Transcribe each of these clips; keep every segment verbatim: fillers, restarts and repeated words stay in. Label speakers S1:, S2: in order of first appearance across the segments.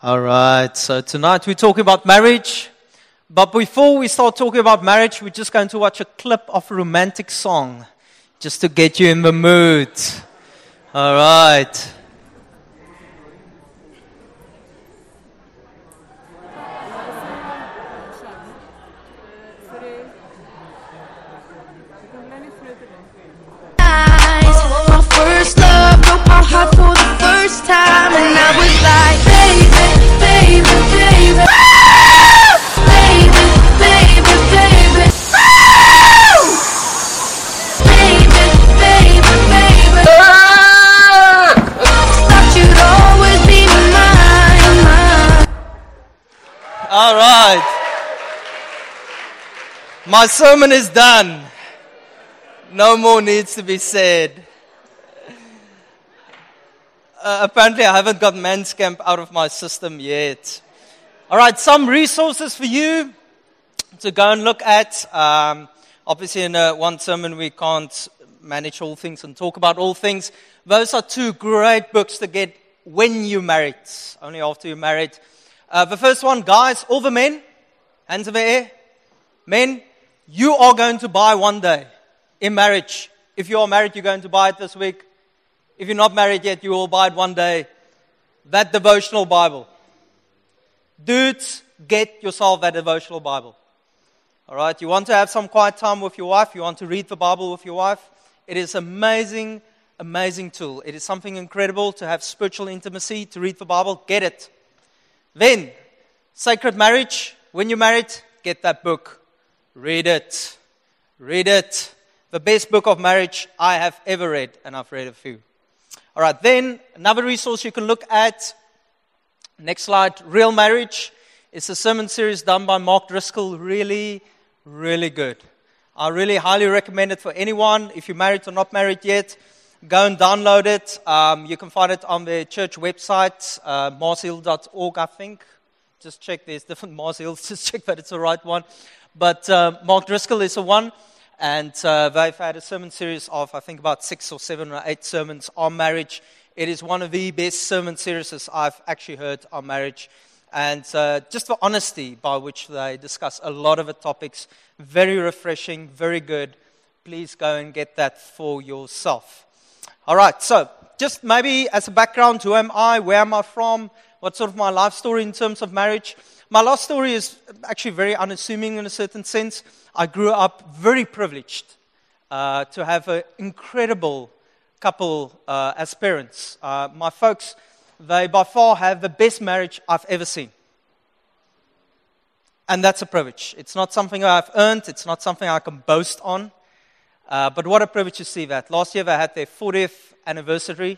S1: All right, so tonight we're talking about marriage. But before we start talking about marriage, we're just going to watch a clip of a romantic song just to get you in the mood. All right.
S2: My first love broke my heart for the first time, and I was like, baby, baby, baby, baby, baby, baby, baby, baby, baby. Thought you'd always be mine, mine.
S1: All right. My sermon is done. No more needs to be said. Uh, apparently, I haven't got Manscamp out of my system yet. All right, some resources for you to go and look at. Um, obviously, in uh, one sermon, we can't manage all things and talk about all things. Those are two great books to get when you're married, only after you're married. Uh, the first one, guys, all the men, hands in the air. Men, you are going to buy one day in marriage. If you are married, you're going to buy it this week. If you're not married yet, you will buy it one day. That devotional Bible. Dudes, get yourself that devotional Bible. All right, you want to have some quiet time with your wife. You want to read the Bible with your wife. It is amazing, amazing tool. It is something incredible to have spiritual intimacy, to read the Bible. Get it. Then, Sacred Marriage. When you're married, get that book. Read it. Read it. The best book of marriage I have ever read, and I've read a few. All right, then another resource you can look at. Next slide, Real Marriage. It's a sermon series done by Mark Driscoll. Really, really good. I really highly recommend it for anyone. If you're married or not married yet, go and download it. Um, you can find it on the church website, uh, mars hill dot org, I think. Just check, there's different Mars Hills. Just check that it's the right one. But uh, Mark Driscoll is the one. And uh, they've had a sermon series of, I think, about six or seven or eight sermons on marriage. It is one of the best sermon series I've actually heard on marriage. And uh, just the honesty by which they discuss a lot of the topics, very refreshing, very good. Please go and get that for yourself. All right, so just maybe as a background, who am I, where am I from, what's sort of my life story in terms of marriage. My life story is actually very unassuming in a certain sense. I grew up very privileged uh, to have an incredible couple uh, as parents. Uh, my folks, they by far have the best marriage I've ever seen. And that's a privilege. It's not something I've earned. It's not something I can boast on. Uh, but what a privilege to see that. Last year they had their fortieth anniversary.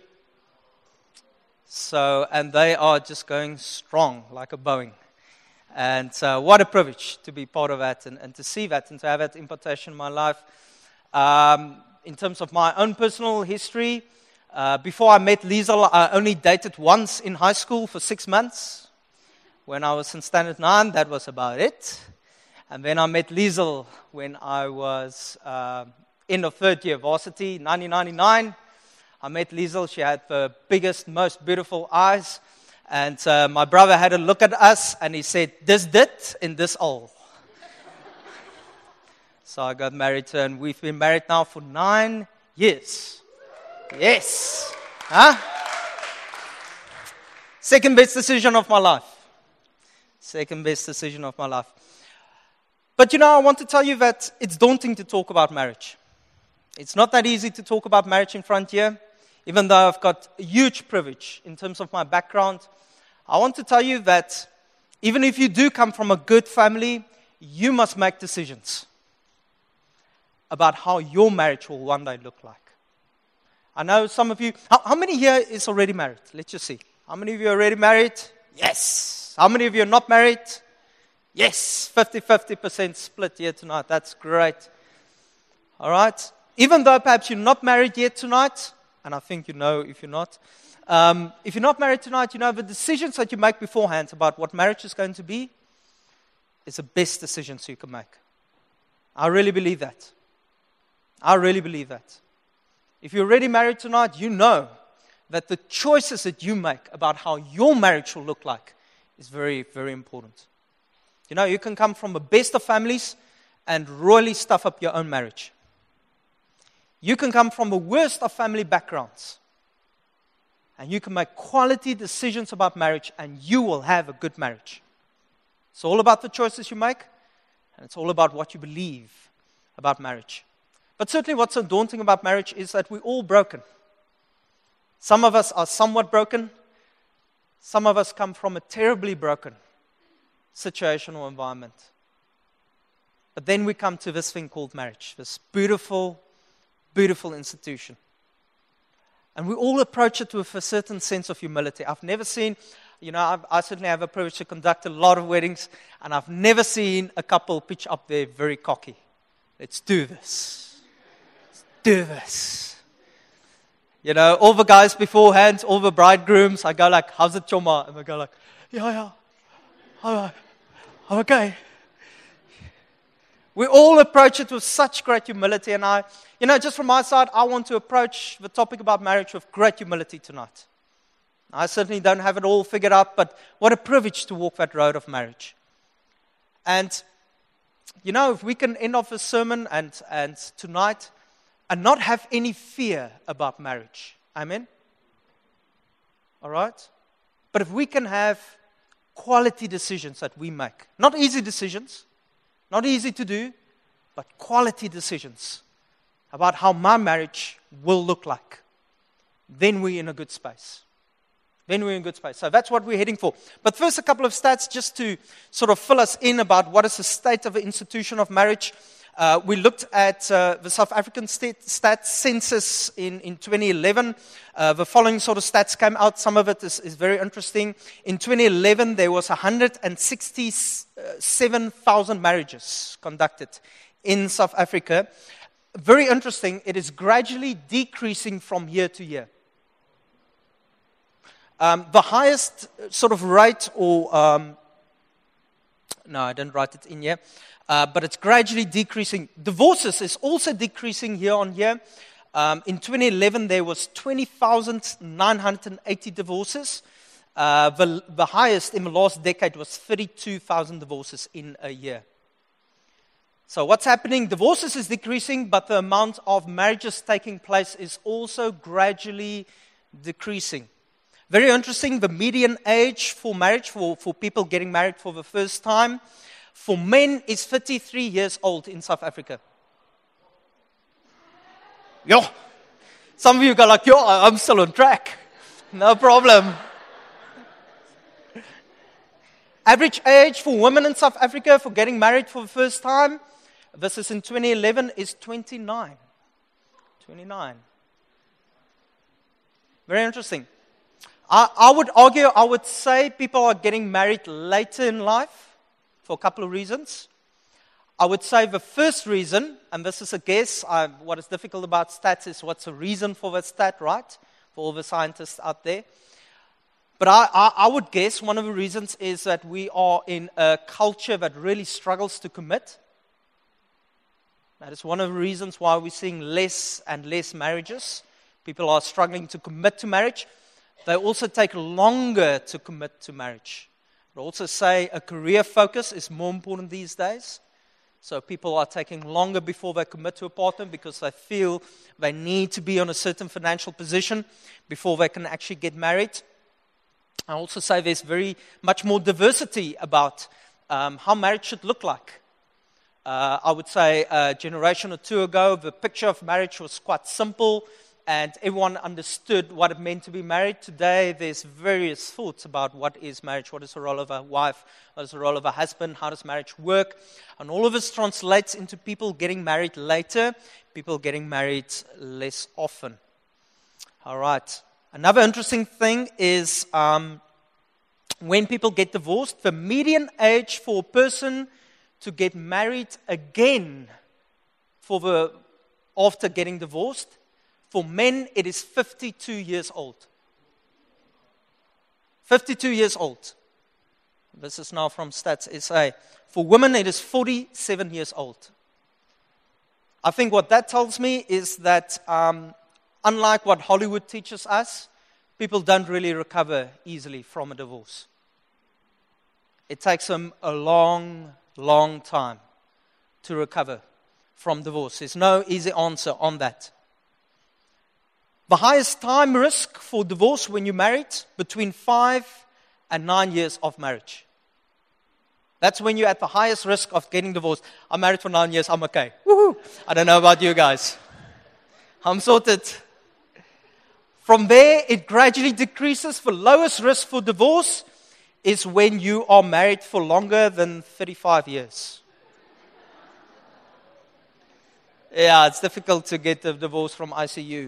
S1: So, and they are just going strong like a Boeing. And uh, what a privilege to be part of that and, and to see that and to have that impartation in my life. Um, in terms of my own personal history, uh, before I met Liesel, I only dated once in high school for six months. When I was in standard nine, that was about it. And then I met Liesel when I was uh, in the third year varsity, nineteen ninety-nine. I met Liesel. She had the biggest, most beautiful eyes. And uh, my brother had a look at us, and he said, this dit and this all. So I got married to her, and we've been married now for nine years. Yes. Huh? Second best decision of my life. Second best decision of my life. But you know, I want to tell you that it's daunting to talk about marriage. It's not that easy to talk about marriage in front here. Even though I've got a huge privilege in terms of my background, I want to tell you that even if you do come from a good family, you must make decisions about how your marriage will one day look like. I know some of you, how, how many here is already married? Let's just see. How many of you are already married? Yes. How many of you are not married? Yes. fifty-fifty percent split here tonight. That's great. All right. Even though perhaps you're not married yet tonight, and I think you know if you're not. Um, if you're not married tonight, you know the decisions that you make beforehand about what marriage is going to be is the best decisions you can make. I really believe that. I really believe that. If you're already married tonight, you know that the choices that you make about how your marriage will look like is very, very important. You know, you can come from the best of families and royally stuff up your own marriage. You can come from the worst of family backgrounds, and you can make quality decisions about marriage, and you will have a good marriage. It's all about the choices you make, and it's all about what you believe about marriage. But certainly what's so daunting about marriage is that we're all broken. Some of us are somewhat broken. Some of us come from a terribly broken situational environment. But then we come to this thing called marriage, this beautiful, beautiful institution. And we all approach it with a certain sense of humility. I've never seen, you know, I've, I certainly have a privilege to conduct a lot of weddings, and I've never seen a couple pitch up there very cocky. Let's do this. Let's do this. You know, all the guys beforehand, all the bridegrooms, I go like, how's it, Choma? And they go like, yeah, yeah, I'm, I'm okay. We all approach it with such great humility, and I, you know, just from my side, I want to approach the topic about marriage with great humility tonight. I certainly don't have it all figured out, but what a privilege to walk that road of marriage. And, you know, if we can end off a sermon and, and tonight and not have any fear about marriage. Amen? All right? But if we can have quality decisions that we make, not easy decisions, not easy to do, but quality decisions about how my marriage will look like, then we're in a good space. Then we're in a good space. So that's what we're heading for. But first, a couple of stats just to sort of fill us in about what is the state of the institution of marriage. Uh, we looked at uh, the South African state, stats census in, in twenty eleven. Uh, the following sort of stats came out. Some of it is, is very interesting. In twenty eleven, there was one hundred sixty-seven thousand marriages conducted in South Africa. Very interesting. It is gradually decreasing from year to year. Um, the highest sort of rate or... Um, no, I didn't write it in here. Uh, but it's gradually decreasing. Divorces is also decreasing year on year. Um, in twenty eleven, there was twenty thousand nine hundred eighty divorces. Uh, the, the highest in the last decade was thirty-two thousand divorces in a year. So what's happening? Divorces is decreasing, but the amount of marriages taking place is also gradually decreasing. Very interesting, the median age for marriage, for, for people getting married for the first time, for men is thirty-three years old in South Africa. Yo, some of you go like, yo, I'm still on track. No problem. Average age for women in South Africa for getting married for the first time, this is in twenty eleven, is twenty-nine. twenty-nine. Very interesting. I, I would argue, I would say people are getting married later in life for a couple of reasons. I would say the first reason, and this is a guess, I, what is difficult about stats is what's the reason for that stat, right? For all the scientists out there. But I, I, I would guess one of the reasons is that we are in a culture that really struggles to commit. That is one of the reasons why we're seeing less and less marriages. People are struggling to commit to marriage. They also take longer to commit to marriage. I would also say a career focus is more important these days. So people are taking longer before they commit to a partner because they feel they need to be on a certain financial position before they can actually get married. I also say there's very much more diversity about um, how marriage should look like. Uh, I would say a generation or two ago, the picture of marriage was quite simple and everyone understood what it meant to be married. Today, there's various thoughts about what is marriage, what is the role of a wife, what is the role of a husband, how does marriage work. And all of this translates into people getting married later, people getting married less often. All right. Another interesting thing is um, when people get divorced, the median age for a person to get married again for the after getting divorced, for men, it is fifty-two years old. fifty-two years old. This is now from Stats S A. For women, it is forty-seven years old. I think what that tells me is that um, unlike what Hollywood teaches us, people don't really recover easily from a divorce. it takes them a long, long time to recover from divorce. There's no easy answer on that. The highest time risk for divorce when you're married, between five and nine years of marriage. That's when you're at the highest risk of getting divorced. I'm married for nine years, I'm okay. Woohoo! I don't know about you guys. I'm sorted. From there, it gradually decreases. The lowest risk for divorce is when you are married for longer than thirty-five years. Yeah, it's difficult to get a divorce from I C U.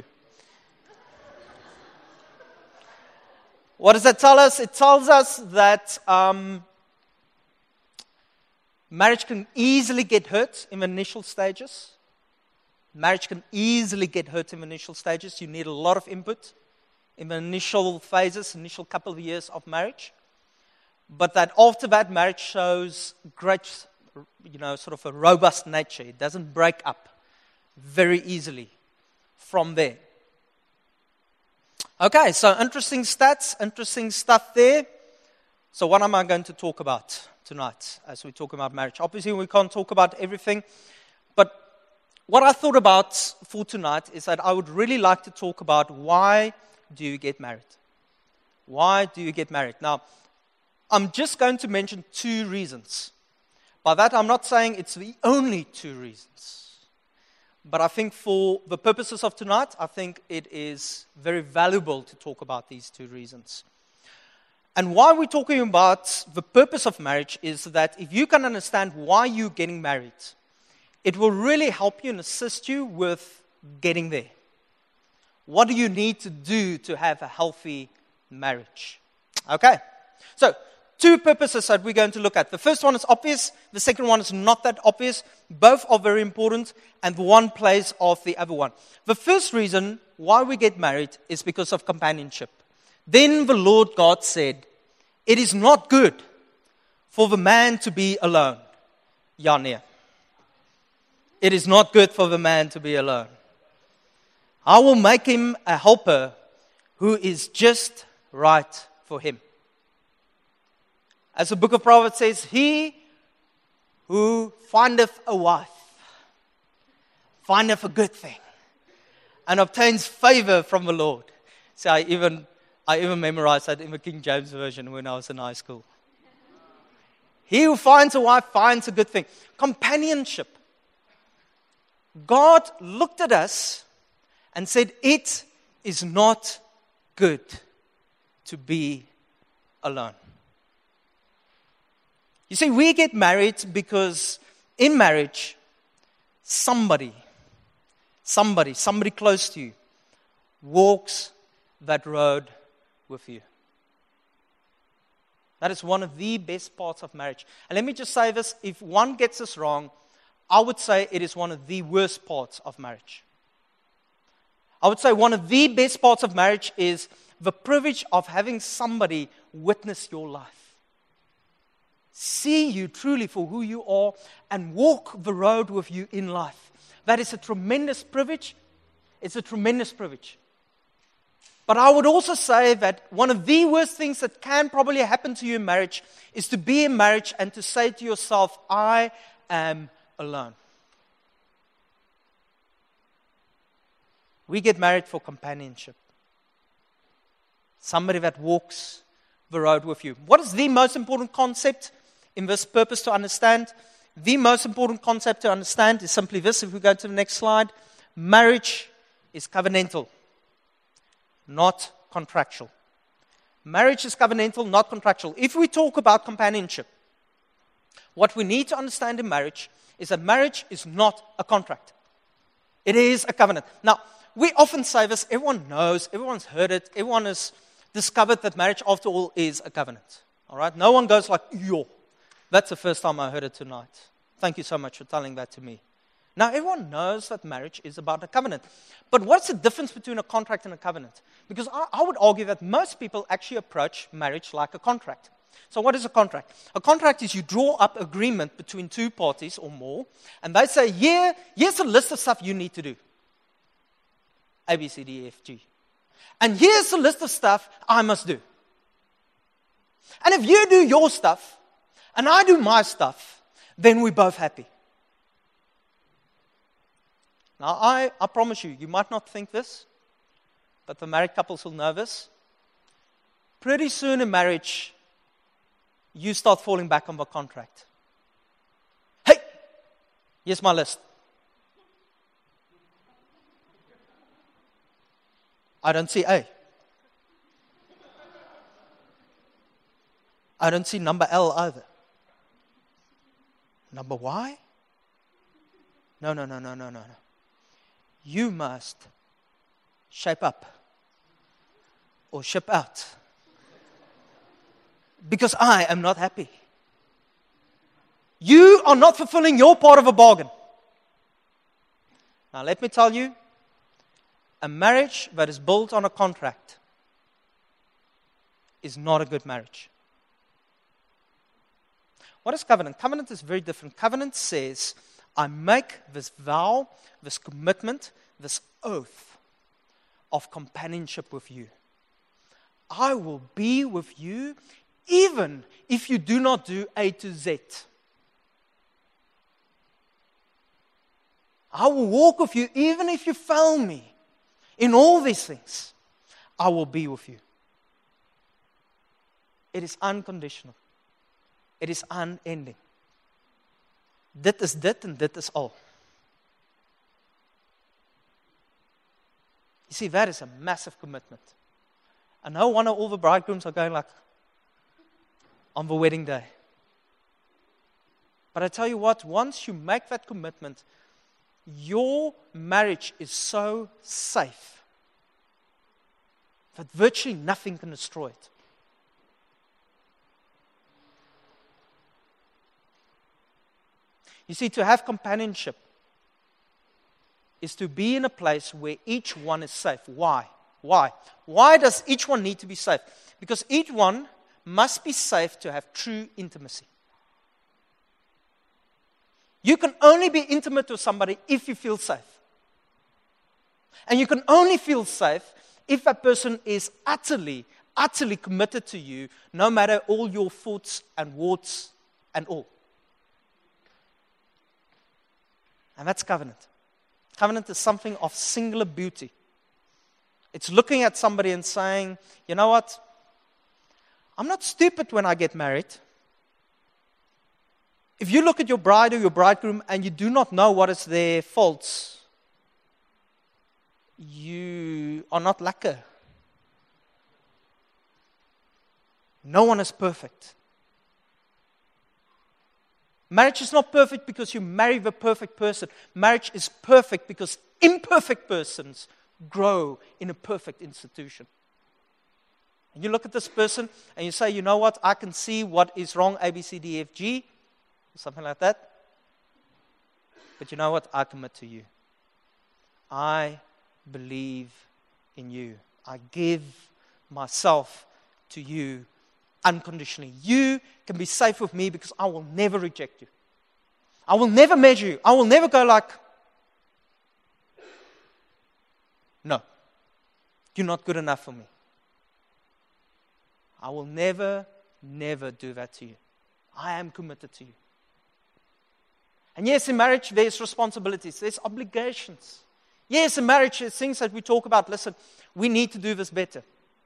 S1: What does that tell us? It tells us that um, marriage can easily get hurt in the initial stages. Marriage can easily get hurt in the initial stages. You need a lot of input in the initial phases, initial couple of years of marriage. But that after that, marriage shows great, you know, sort of a robust nature. It doesn't break up very easily from there. Okay, so interesting stats, interesting stuff there. So what am I going to talk about tonight as we talk about marriage? Obviously, we can't talk about everything, but what I thought about for tonight is that I would really like to talk about why do you get married? Why do you get married? Now, I'm just going to mention two reasons. By that, I'm not saying it's the only two reasons. But I think for the purposes of tonight, I think it is very valuable to talk about these two reasons. And why we're talking about the purpose of marriage is that if you can understand why you're getting married, it will really help you and assist you with getting there. What do you need to do to have a healthy marriage? Okay, so two purposes that we're going to look at. The first one is obvious. The second one is not that obvious. Both are very important, and one plays off the other one. The first reason why we get married is because of companionship. Then the Lord God said, "It is not good for the man to be alone." Yania. It is not good for the man to be alone. I will make him a helper who is just right for him. As the book of Proverbs says, he who findeth a wife findeth a good thing and obtains favor from the Lord. So I even I even memorized that in the King James Version when I was in high school. He who finds a wife finds a good thing. Companionship. God looked at us and said, it is not good to be alone. You see, we get married because in marriage, somebody, somebody, somebody close to you walks that road with you. That is one of the best parts of marriage. And let me just say this, if one gets this wrong, I would say it is one of the worst parts of marriage. I would say one of the best parts of marriage is the privilege of having somebody witness your life. See you truly for who you are and walk the road with you in life. That is a tremendous privilege. It's a tremendous privilege. But I would also say that one of the worst things that can probably happen to you in marriage is to be in marriage and to say to yourself, I am alone. We get married for companionship. Somebody that walks the road with you. What is the most important concept in this purpose to understand? The most important concept to understand is simply this. If we go to the next slide, marriage is covenantal, not contractual. Marriage is covenantal, not contractual. If we talk about companionship, what we need to understand in marriage is that marriage is not a contract. It is a covenant. Now, we often say this, everyone knows, everyone's heard it, everyone has discovered that marriage, after all, is a covenant. All right? No one goes like, yo, that's the first time I heard it tonight. Thank you so much for telling that to me. Now, everyone knows that marriage is about a covenant. But what's the difference between a contract and a covenant? Because I, I would argue that most people actually approach marriage like a contract. So what is a contract? A contract is you draw up agreement between two parties or more, and they say, yeah, here's a list of stuff you need to do. A, B, C, D, E, F, G. And here's a list of stuff I must do. And if you do your stuff, and I do my stuff, then we're both happy. Now, I, I promise you, you might not think this, but the married couples will know this. Pretty soon in marriage, you start falling back on the contract. Hey, here's my list. I don't see A. I don't see number L either. Number Y? No, no, no, no, no, no, no. You must shape up or ship out. Because I am not happy. You are not fulfilling your part of a bargain. Now let me tell you, a marriage that is built on a contract is not a good marriage. What is covenant? Covenant is very different. Covenant says, I make this vow, this commitment, this oath of companionship with you. I will be with you even if you do not do A to Z. I will walk with you even if you fail me. In all these things, I will be with you. It is unconditional. It is unending. Dit is dit en dit is al. You see, that is a massive commitment. And no wonder all the bridegrooms are going like, on the wedding day. But I tell you what, once you make that commitment, your marriage is so safe that virtually nothing can destroy it. You see, to have companionship is to be in a place where each one is safe. Why? Why? Why does each one need to be safe? Because each one must be safe to have true intimacy. You can only be intimate with somebody if you feel safe. And you can only feel safe if that person is utterly, utterly committed to you, no matter all your faults and warts and all. And that's covenant. Covenant is something of singular beauty. It's looking at somebody and saying, you know what? I'm not stupid when I get married. If you look at your bride or your bridegroom and you do not know what is their faults, you are not lekker. No one is perfect. Marriage is not perfect because you marry the perfect person. Marriage is perfect because imperfect persons grow in a perfect institution. And you look at this person and you say, you know what, I can see what is wrong, A, B, C, D, F, G, something like that. But you know what, I commit to you. I believe in you. I give myself to you unconditionally. You can be safe with me because I will never reject you. I will never measure you. I will never go like, no, you're not good enough for me. I will never, never do that to you. I am committed to you. And yes, in marriage, there's responsibilities. There's obligations. Yes, in marriage, there's things that we talk about. Listen, we need to do this better.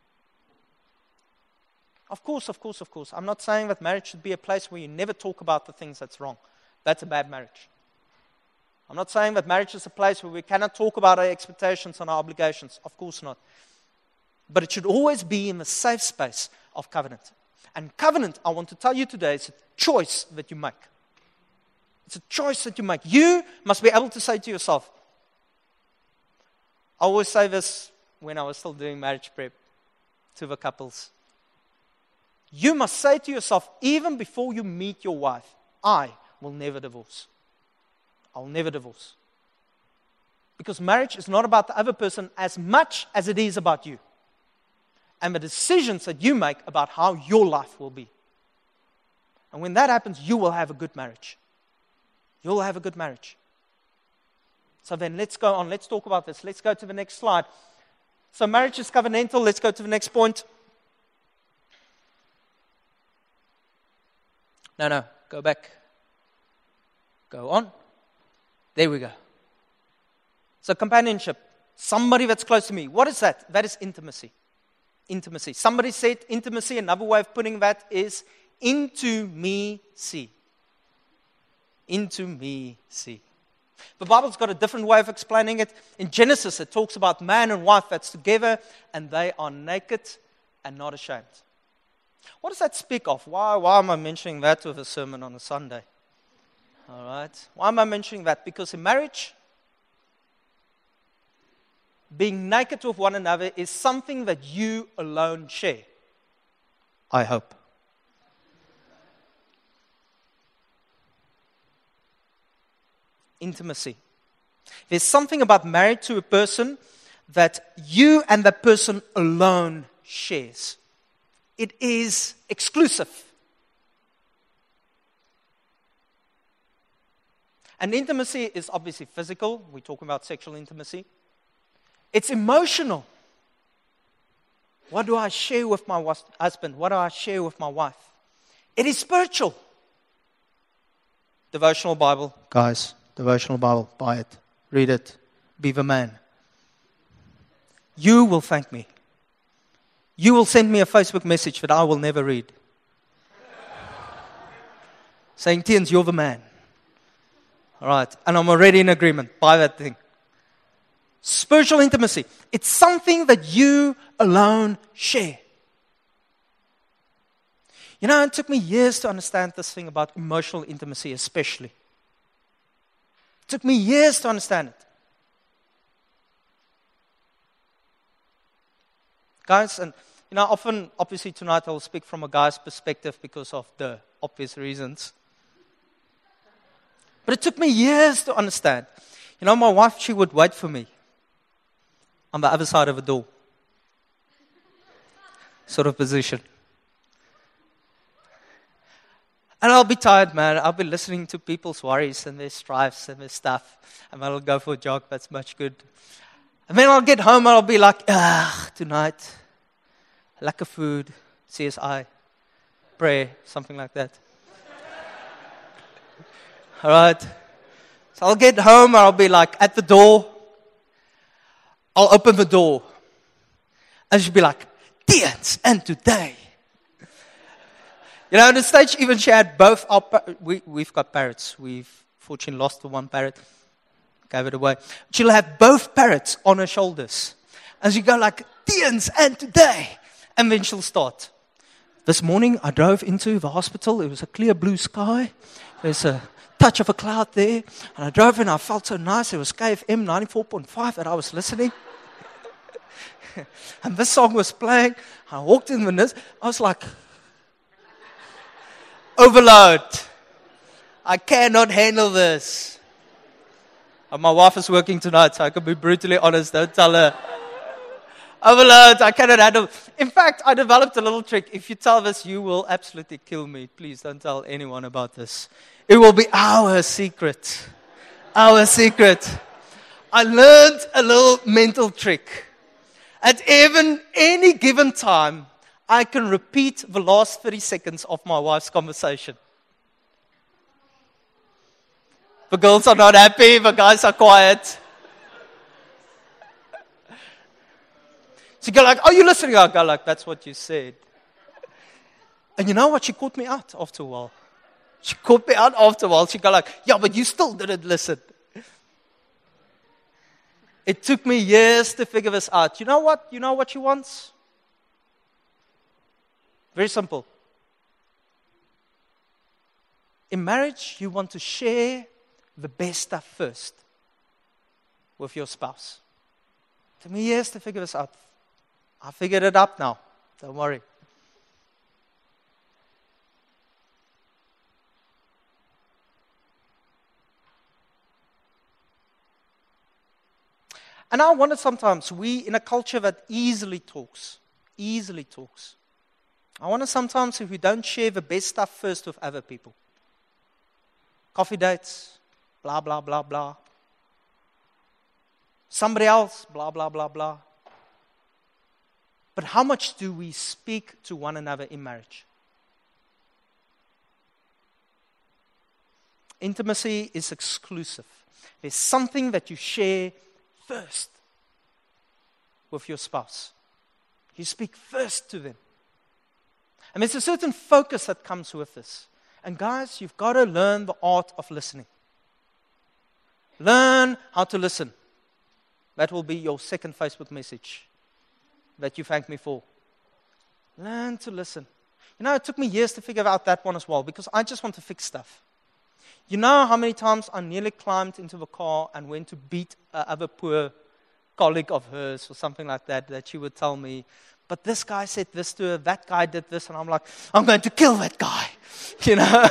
S1: Of course, of course, of course. I'm not saying that marriage should be a place where you never talk about the things that's wrong. That's a bad marriage. I'm not saying that marriage is a place where we cannot talk about our expectations and our obligations. Of course not. But it should always be in the safe space of covenant. And covenant, I want to tell you today, is a choice that you make. It's a choice that you make. You must be able to say to yourself, I always say this when I was still doing marriage prep to the couples. You must say to yourself, even before you meet your wife, I will never divorce. I'll never divorce. Because marriage is not about the other person as much as it is about you. And the decisions that you make about how your life will be. And when that happens, you will have a good marriage. You'll have a good marriage. So then let's go on. Let's talk about this. Let's go to the next slide. So marriage is covenantal. Let's go to the next point. No, no, go back. Go on. There we go. So companionship, somebody that's close to me. What is that? That is intimacy. Intimacy. Somebody said intimacy, another way of putting that is into me see. Into me see. The Bible's got a different way of explaining it. In Genesis, it talks about man and wife that's together and they are naked and not ashamed. What does that speak of? Why, why am I mentioning that with a sermon on a Sunday? All right. Why am I mentioning that? Because in marriage, being naked with one another is something that you alone share. I hope. Intimacy. There's something about married to a person that you and that person alone shares. It is exclusive. And intimacy is obviously physical. We're talking about sexual intimacy. It's emotional. What do I share with my husband? What do I share with my wife? It is spiritual. Devotional Bible, guys. Devotional Bible, buy it. Read it. Be the man. You will thank me. You will send me a Facebook message that I will never read. Saying, Tiens, you're the man. All right. And I'm already in agreement. Buy that thing. Spiritual intimacy. It's something that you alone share. You know, it took me years to understand this thing about emotional intimacy especially. It took me years to understand it. Guys, and you know, often, obviously tonight I will speak from a guy's perspective because of the obvious reasons. But it took me years to understand. You know, my wife, she would wait for me on the other side of the door. Sort of position. And I'll be tired, man. I'll be listening to people's worries and their strifes and their stuff. And then I'll go for a jog. That's much good. And then I'll get home and I'll be like, ah, tonight, lekker food, C S I, prayer, something like that. All right. So I'll get home and I'll be like at the door. I'll open the door. And she'll be like, Tiens, and today. You know, at the stage even she had both our, we, we've got parrots. We've fortunately lost the one parrot. Gave it away. She'll have both parrots on her shoulders. And she'll go like, Tiens, and today. And then she'll start. This morning I drove into the hospital. It was a clear blue sky. There's a touch of a cloud there. And I drove in, I felt so nice. It was K F M ninety-four point five that I was listening. And this song was playing. I walked in the nurse. I was like, overload. I cannot handle this. And my wife is working tonight, so I can be brutally honest. Don't tell her. Overload, I cannot handle. In fact, I developed a little trick. If you tell this, you will absolutely kill me. Please don't tell anyone about this. It will be our secret. Our secret. I learned a little mental trick. At even any given time, I can repeat the last thirty seconds of my wife's conversation. The girls are not happy, the guys are quiet. She go like, are you listening? I go like, that's what you said. And you know what? She caught me out after a while. She caught me out after a while. She go like, yeah, but you still didn't listen. It took me years to figure this out. You know what? You know what she wants? Very simple. In marriage, you want to share the best stuff first with your spouse. It took me years to figure this out. I figured it out now. Don't worry. And I wonder sometimes, we in a culture that easily talks, easily talks. I wonder sometimes if we don't share the best stuff first with other people. Coffee dates, blah, blah, blah, blah. Somebody else, blah, blah, blah, blah. But how much do we speak to one another in marriage? Intimacy is exclusive. There's something that you share first with your spouse. You speak first to them. And there's a certain focus that comes with this. And guys, you've got to learn the art of listening. Learn how to listen. That will be your second Facebook message that you thank me for. Learn to listen. You know, it took me years to figure out that one as well, because I just want to fix stuff. You know how many times I nearly climbed into the car and went to beat a other poor colleague of hers or something like that, that she would tell me, but this guy said this to her, that guy did this, and I'm like, I'm going to kill that guy, you know.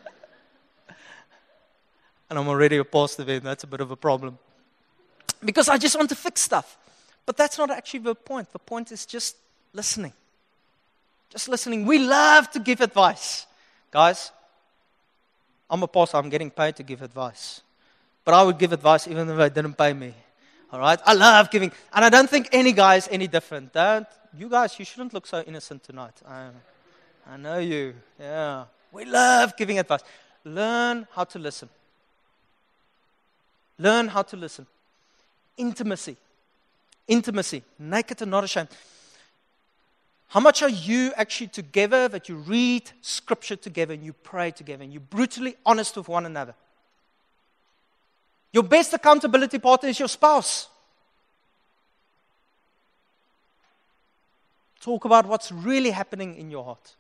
S1: And I'm already a pastor then, that's a bit of a problem. Because I just want to fix stuff. But that's not actually the point. The point is just listening. Just listening. We love to give advice. Guys, I'm a pastor, I'm getting paid to give advice. But I would give advice even if they didn't pay me. All right? I love giving. And I don't think any guy is any different. Don't. You guys, you shouldn't look so innocent tonight. I, I know you. Yeah. We love giving advice. Learn how to listen. Learn how to listen. Intimacy. Intimacy. Naked and not ashamed. How much are you actually together that you read scripture together and you pray together and you're brutally honest with one another? Your best accountability partner is your spouse. Talk about what's really happening in your heart.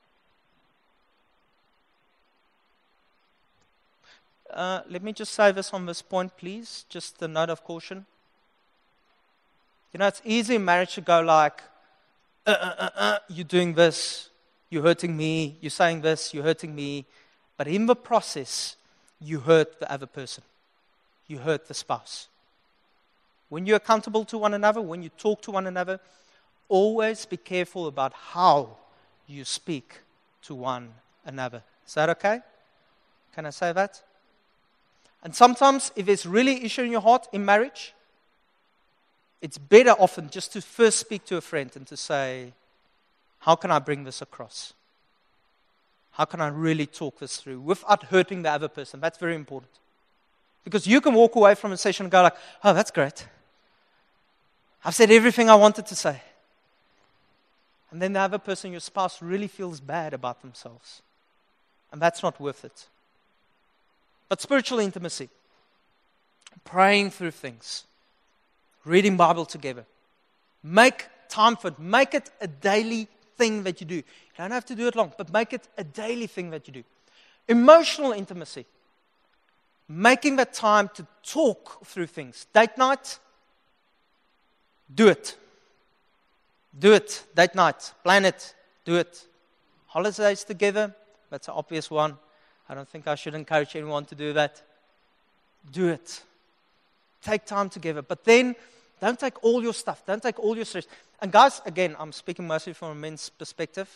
S1: Uh, let me just say this on this point, please. Just a note of caution. You know, it's easy in marriage to go like, uh, uh, uh, uh, you're doing this, you're hurting me, you're saying this, you're hurting me. But in the process, you hurt the other person. You hurt the spouse. When you're accountable to one another, when you talk to one another, always be careful about how you speak to one another. Is that okay? Can I say that? And sometimes, if there's really issue in your heart in marriage, it's better often just to first speak to a friend and to say, how can I bring this across? How can I really talk this through without hurting the other person? That's very important. Because you can walk away from a session and go like, oh, that's great. I've said everything I wanted to say. And then the other person, your spouse, really feels bad about themselves. And that's not worth it. But spiritual intimacy, praying through things, reading Bible together. Make time for it. Make it a daily thing that you do. You don't have to do it long, but make it a daily thing that you do. Emotional intimacy. Making that time to talk through things. Date night, do it. Do it. Date night, plan it, do it. Holidays together, that's an obvious one. I don't think I should encourage anyone to do that. Do it. Take time together. But then, don't take all your stuff. Don't take all your stress. And guys, again, I'm speaking mostly from a men's perspective.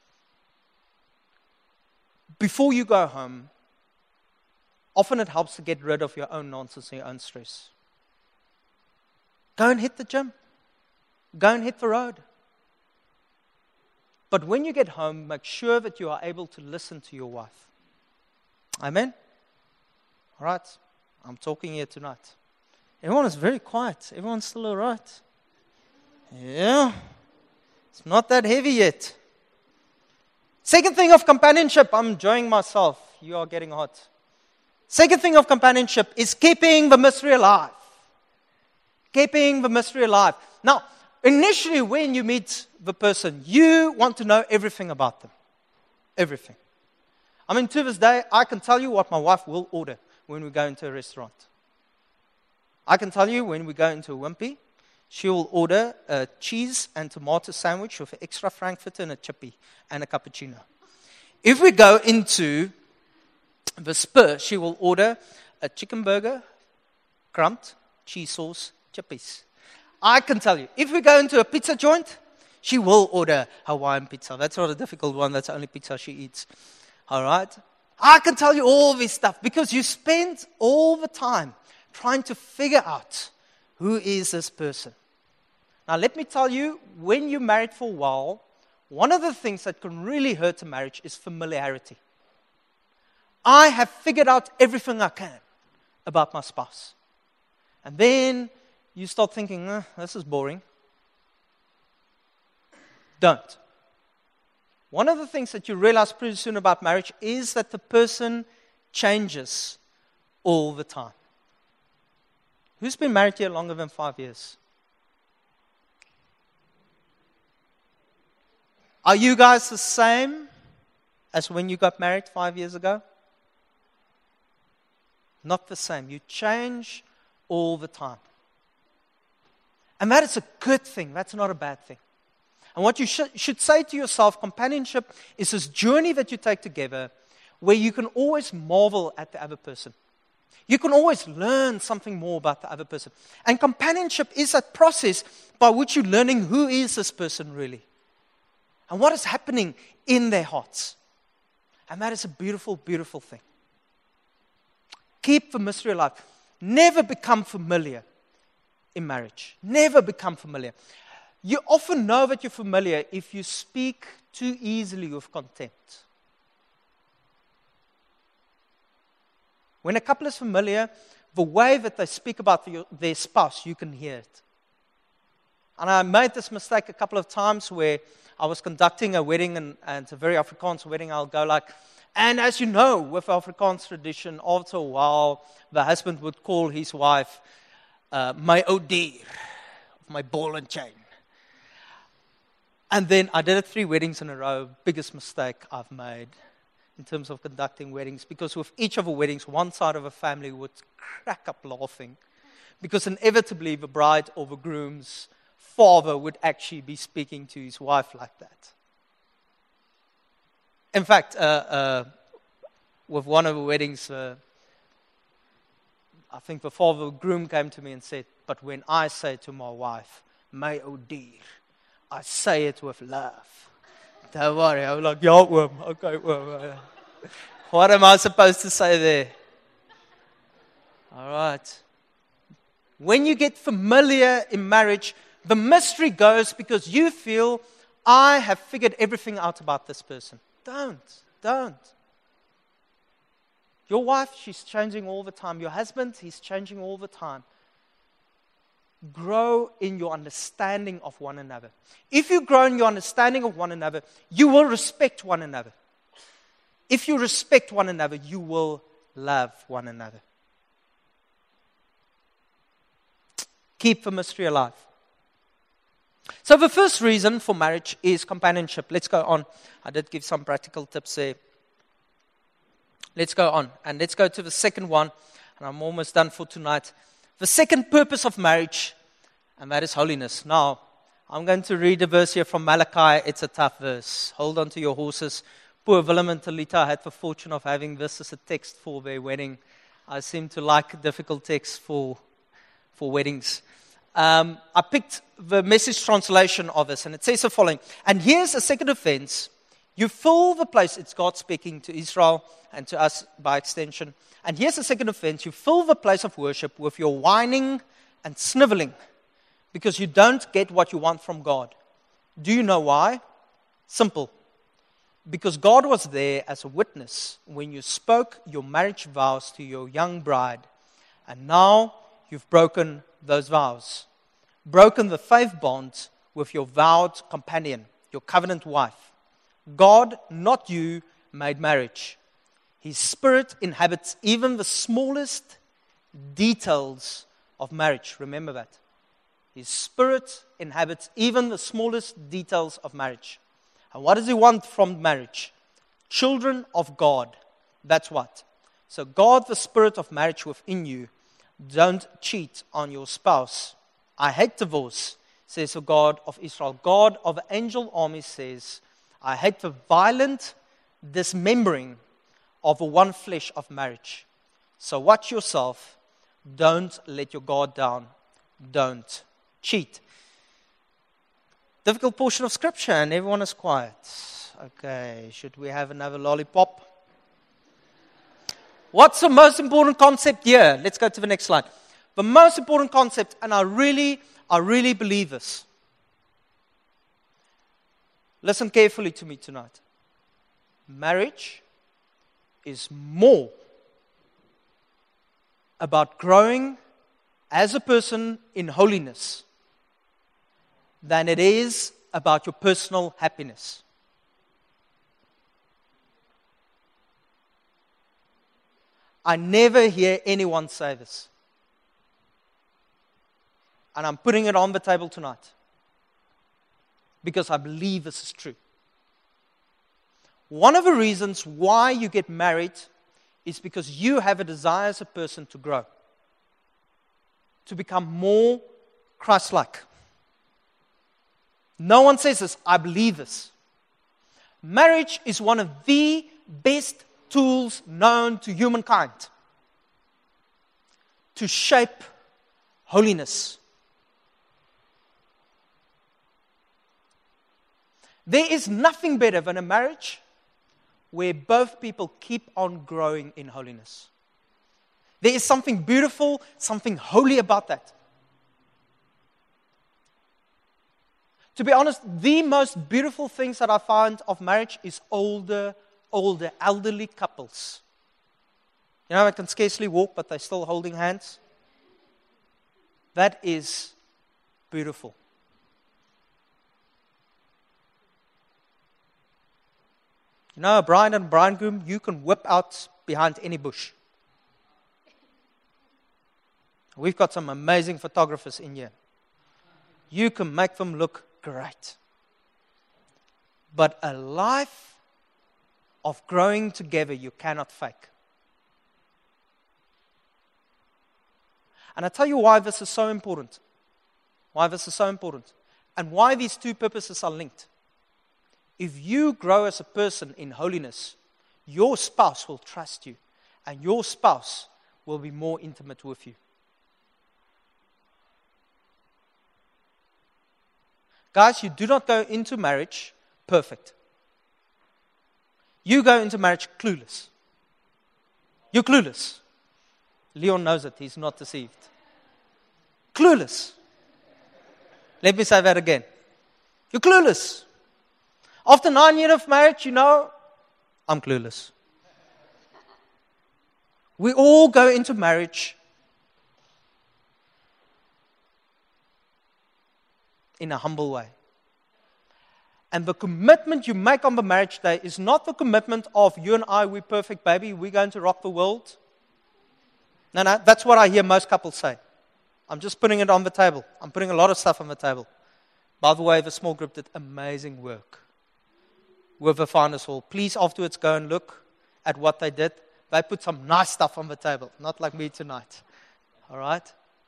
S1: Before you go home, often it helps to get rid of your own nonsense and your own stress. Go and hit the gym. Go and hit the road. But when you get home, make sure that you are able to listen to your wife. Amen? All right. I'm talking here tonight. Everyone is very quiet. Everyone's still all right. Yeah. It's not that heavy yet. Second thing of companionship. I'm enjoying myself. You are getting hot. Second thing of companionship is keeping the mystery alive. Keeping the mystery alive. Now, initially when you meet the person, you want to know everything about them. Everything. I mean, to this day, I can tell you what my wife will order when we go into a restaurant. I can tell you when we go into a Wimpy, she will order a cheese and tomato sandwich with an extra frankfurter and a chippy and a cappuccino. If we go into the Spur, she will order a chicken burger, crumbed, cheese sauce, chippies. I can tell you, if we go into a pizza joint, she will order Hawaiian pizza. That's not a difficult one. That's the only pizza she eats. All right? I can tell you all this stuff because you spend all the time trying to figure out who is this person. Now, let me tell you, when you're married for a while, one of the things that can really hurt a marriage is familiarity. I have figured out everything I can about my spouse. And then you start thinking, eh, this is boring. Don't. One of the things that you realize pretty soon about marriage is that the person changes all the time. Who's been married here longer than five years? Are you guys the same as when you got married five years ago? Not the same. You change all the time. And that is a good thing. That's not a bad thing. And what you sh- should say to yourself, companionship is this journey that you take together where you can always marvel at the other person. You can always learn something more about the other person. And companionship is that process by which you're learning who is this person really. And what is happening in their hearts. And that is a beautiful, beautiful thing. Keep the mystery alive. Never become familiar in marriage. Never become familiar. You often know that you're familiar if you speak too easily with contempt. When a couple is familiar, the way that they speak about the, their spouse, you can hear it. And I made this mistake a couple of times where I was conducting a wedding, and, and it's a very Afrikaans wedding. I'll go like, and as you know, with Afrikaans tradition, after a while, the husband would call his wife, uh, my ou dier, my ball and chain. And then I did it three weddings in a row, biggest mistake I've made in terms of conducting weddings, because with each of the weddings, one side of a family would crack up laughing, because inevitably the bride or the groom's father would actually be speaking to his wife like that. In fact, uh, uh, with one of the weddings, uh, I think the father of the groom came to me and said, but when I say to my wife, my ou dier, I say it with love. Don't worry. I'm like, yeah, worm. Okay, worm. What am I supposed to say there? All right. When you get familiar in marriage, the mystery goes because you feel, I have figured everything out about this person. Don't. Don't. Your wife, she's changing all the time. Your husband, he's changing all the time. Grow in your understanding of one another. If you grow in your understanding of one another, you will respect one another. If you respect one another, you will love one another. Keep the mystery alive. So the first reason for marriage is companionship. Let's go on. I did give some practical tips there. Let's go on. And let's go to the second one. And I'm almost done for tonight. The second purpose of marriage, and that is holiness. Now, I'm going to read a verse here from Malachi. It's a tough verse. Hold on to your horses. Poor Willem and Talita had the fortune of having this as a text for their wedding. I seem to like difficult texts for, for weddings. Um, I picked the Message translation of this, and it says the following. And here's a second offense. You fill the place. It's God speaking to Israel and to us by extension. And here's the second offense. You fill the place of worship with your whining and sniveling because you don't get what you want from God. Do you know why? Simple. Because God was there as a witness when you spoke your marriage vows to your young bride. And now you've broken those vows. Broken the faith bond with your vowed companion, your covenant wife. God, not you, made marriage. His Spirit inhabits even the smallest details of marriage. Remember that. His Spirit inhabits even the smallest details of marriage. And what does He want from marriage? Children of God. That's what. So God, the Spirit of marriage within you, don't cheat on your spouse. I hate divorce, says the God of Israel. God of the angel army says, I hate the violent dismembering of the one flesh of marriage. So watch yourself. Don't let your guard down. Don't cheat. Difficult portion of Scripture, and everyone is quiet. Okay, should we have another lollipop? What's the most important concept here? Let's go to the next slide. The most important concept, and I really, I really believe this. Listen carefully to me tonight. Marriage is more about growing as a person in holiness than it is about your personal happiness. I never hear anyone say this. And I'm putting it on the table tonight. Because I believe this is true. One of the reasons why you get married is because you have a desire as a person to grow. To become more Christ-like. No one says this. I believe this. Marriage is one of the best tools known to humankind to shape holiness. There is nothing better than a marriage where both people keep on growing in holiness. There is something beautiful, something holy about that. To be honest, the most beautiful things that I find of marriage is older, older, elderly couples. You know, I can scarcely walk, but they're still holding hands. That is beautiful. You know, a bride and bridegroom, you can whip out behind any bush. We've got some amazing photographers in here. You can make them look great. But a life of growing together you cannot fake. And I tell you why this is so important. Why this is so important. And why these two purposes are linked. If you grow as a person in holiness, your spouse will trust you. And your spouse will be more intimate with you. Guys, you do not go into marriage perfect. You go into marriage clueless. You're clueless. Leon knows it. He's not deceived. Clueless. Let me say that again. You're clueless. After nine years of marriage, you know, I'm clueless. We all go into marriage in a humble way. And the commitment you make on the marriage day is not the commitment of you and I, we're perfect, baby, we're going to rock the world. No, no, that's what I hear most couples say. I'm just putting it on the table. I'm putting a lot of stuff on the table. By the way, the small group did amazing work with the Finest Hall. Please afterwards go and look at what they did. They put some nice stuff on the table, not like me tonight. All right?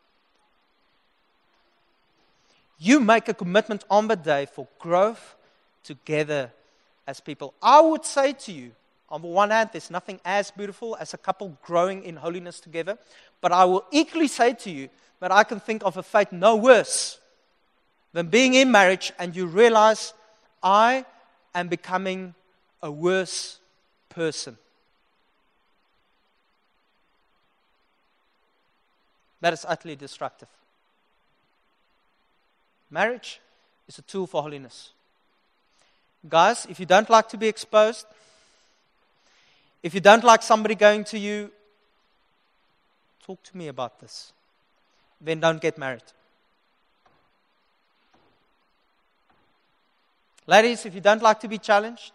S1: You make a commitment on the day for growth together as people. I would say to you, on the one hand, there's nothing as beautiful as a couple growing in holiness together. But I will equally say to you that I can think of a fate no worse than being in marriage and you realize I am becoming a worse person. That is utterly destructive. Marriage is a tool for holiness. Guys, if you don't like to be exposed, if you don't like somebody going to you, talk to me about this. Then don't get married. Ladies, if you don't like to be challenged,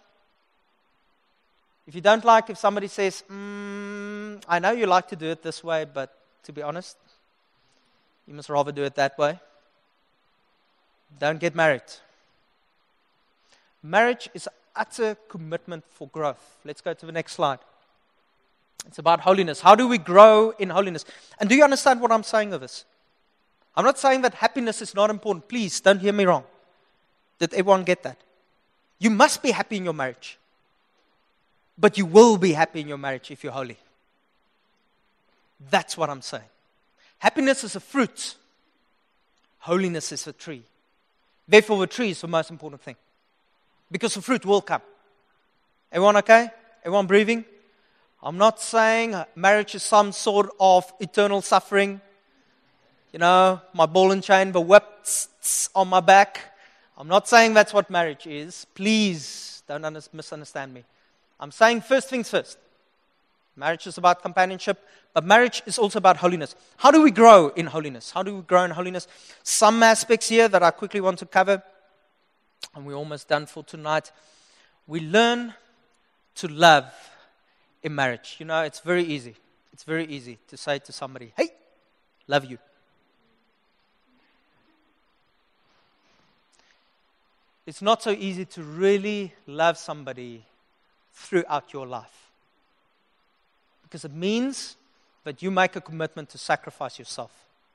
S1: if you don't like if somebody says, mm, I know you like to do it this way, but to be honest, you must rather do it that way. Don't get married. Marriage is an utter commitment for growth. Let's go to the next slide. It's about holiness. How do we grow in holiness? And do you understand what I'm saying of this? I'm not saying that happiness is not important. Please, don't hear me wrong. Did everyone get that? You must be happy in your marriage. But you will be happy in your marriage if you're holy. That's what I'm saying. Happiness is a fruit. Holiness is a tree. Therefore, the tree is the most important thing. Because the fruit will come. Everyone okay? Everyone breathing? I'm not saying marriage is some sort of eternal suffering. You know, my ball and chain, the whip tss, tss, on my back. I'm not saying that's what marriage is. Please don't under- misunderstand me. I'm saying first things first. Marriage is about companionship, but marriage is also about holiness. How do we grow in holiness? How do we grow in holiness? Some aspects here that I quickly want to cover, and we're almost done for tonight. We learn to love in marriage. You know, it's very easy. It's very easy to say to somebody, hey, love you. It's not so easy to really love somebody throughout your life. Because it means that you make a commitment to sacrifice yourself.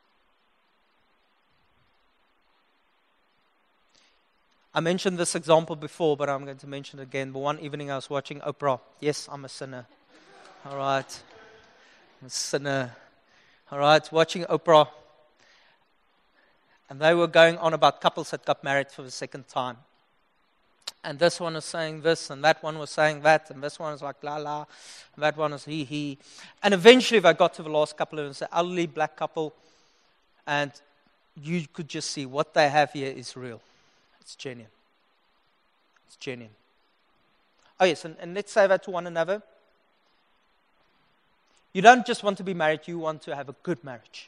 S1: I mentioned this example before, but I'm going to mention it again. But one evening I was watching Oprah. Yes, I'm a sinner. All right. I'm a sinner. All right, watching Oprah. And they were going on about couples that got married for the second time. And this one was saying this, and that one was saying that, and this one was like la la, and that one was he he. And eventually they got to the last couple, and it's an elderly black couple, and you could just see what they have here is real. It's genuine. It's genuine. Oh yes, and, and let's say that to one another. You don't just want to be married, you want to have a good marriage.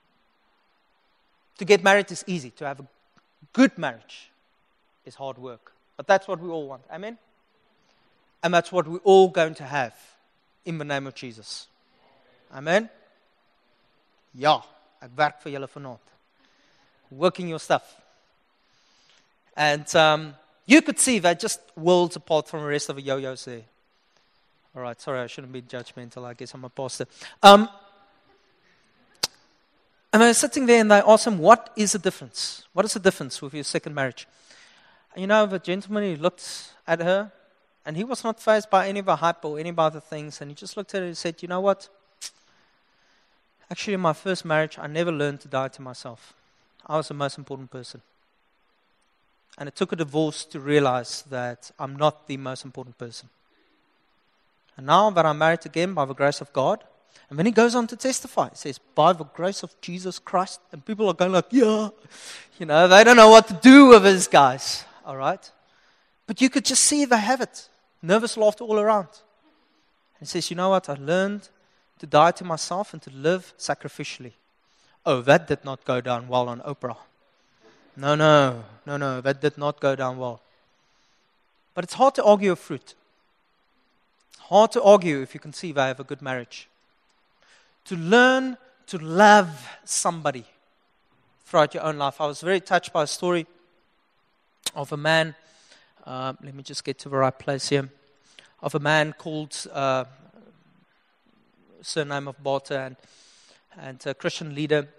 S1: To get married is easy. To have a good marriage is hard work. But that's what we all want. Amen? And that's what we're all going to have in the name of Jesus. Amen? Ja, ek werk vir julle vanaand. Working your stuff. And um, you could see they're just worlds apart from the rest of the yo-yos there. All right, sorry, I shouldn't be judgmental. I guess I'm a pastor. Um, and they're sitting there and they ask him, what is the difference? What is the difference with your second marriage? And you know, the gentleman, he looked at her, and he was not fazed by any of the hype or any of the other things. And he just looked at her and said, you know what? Actually, in my first marriage, I never learned to die to myself. I was the most important person. And it took a divorce to realize that I'm not the most important person. And now that I'm married again by the grace of God, and then he goes on to testify. He says, by the grace of Jesus Christ. And people are going like, yeah. You know, they don't know what to do with these guys. All right? But you could just see they have it. Nervous laughter all around. And he says, you know what? I learned to die to myself and to live sacrificially. Oh, that did not go down well on Oprah. No, no, no, no. That did not go down well. But it's hard to argue a fruit. It's hard to argue if you can see they have a good marriage. To learn to love somebody throughout your own life. I was very touched by a story of a man, uh, let me just get to the right place here, of a man called, uh, surname of Barter, and, and a Christian leader.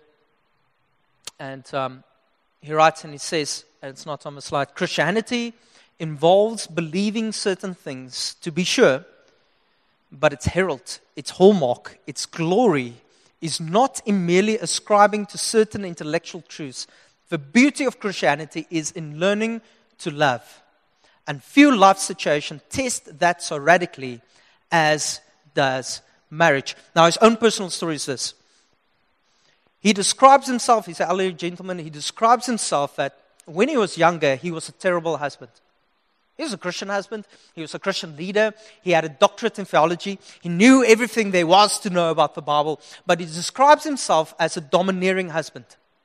S1: And um, he writes and he says, and it's not on the slide, Christianity involves believing certain things, to be sure, but its herald, its hallmark, its glory is not in merely ascribing to certain intellectual truths. The beauty of Christianity is in learning to love. And few life situations test that so radically as does marriage. Now, his own personal story is this. He describes himself, he's an elderly gentleman, he describes himself that when he was younger, he was a terrible husband. He was a Christian husband. He was a Christian leader. He had a doctorate in theology. He knew everything there was to know about the Bible. But he describes himself as a domineering husband.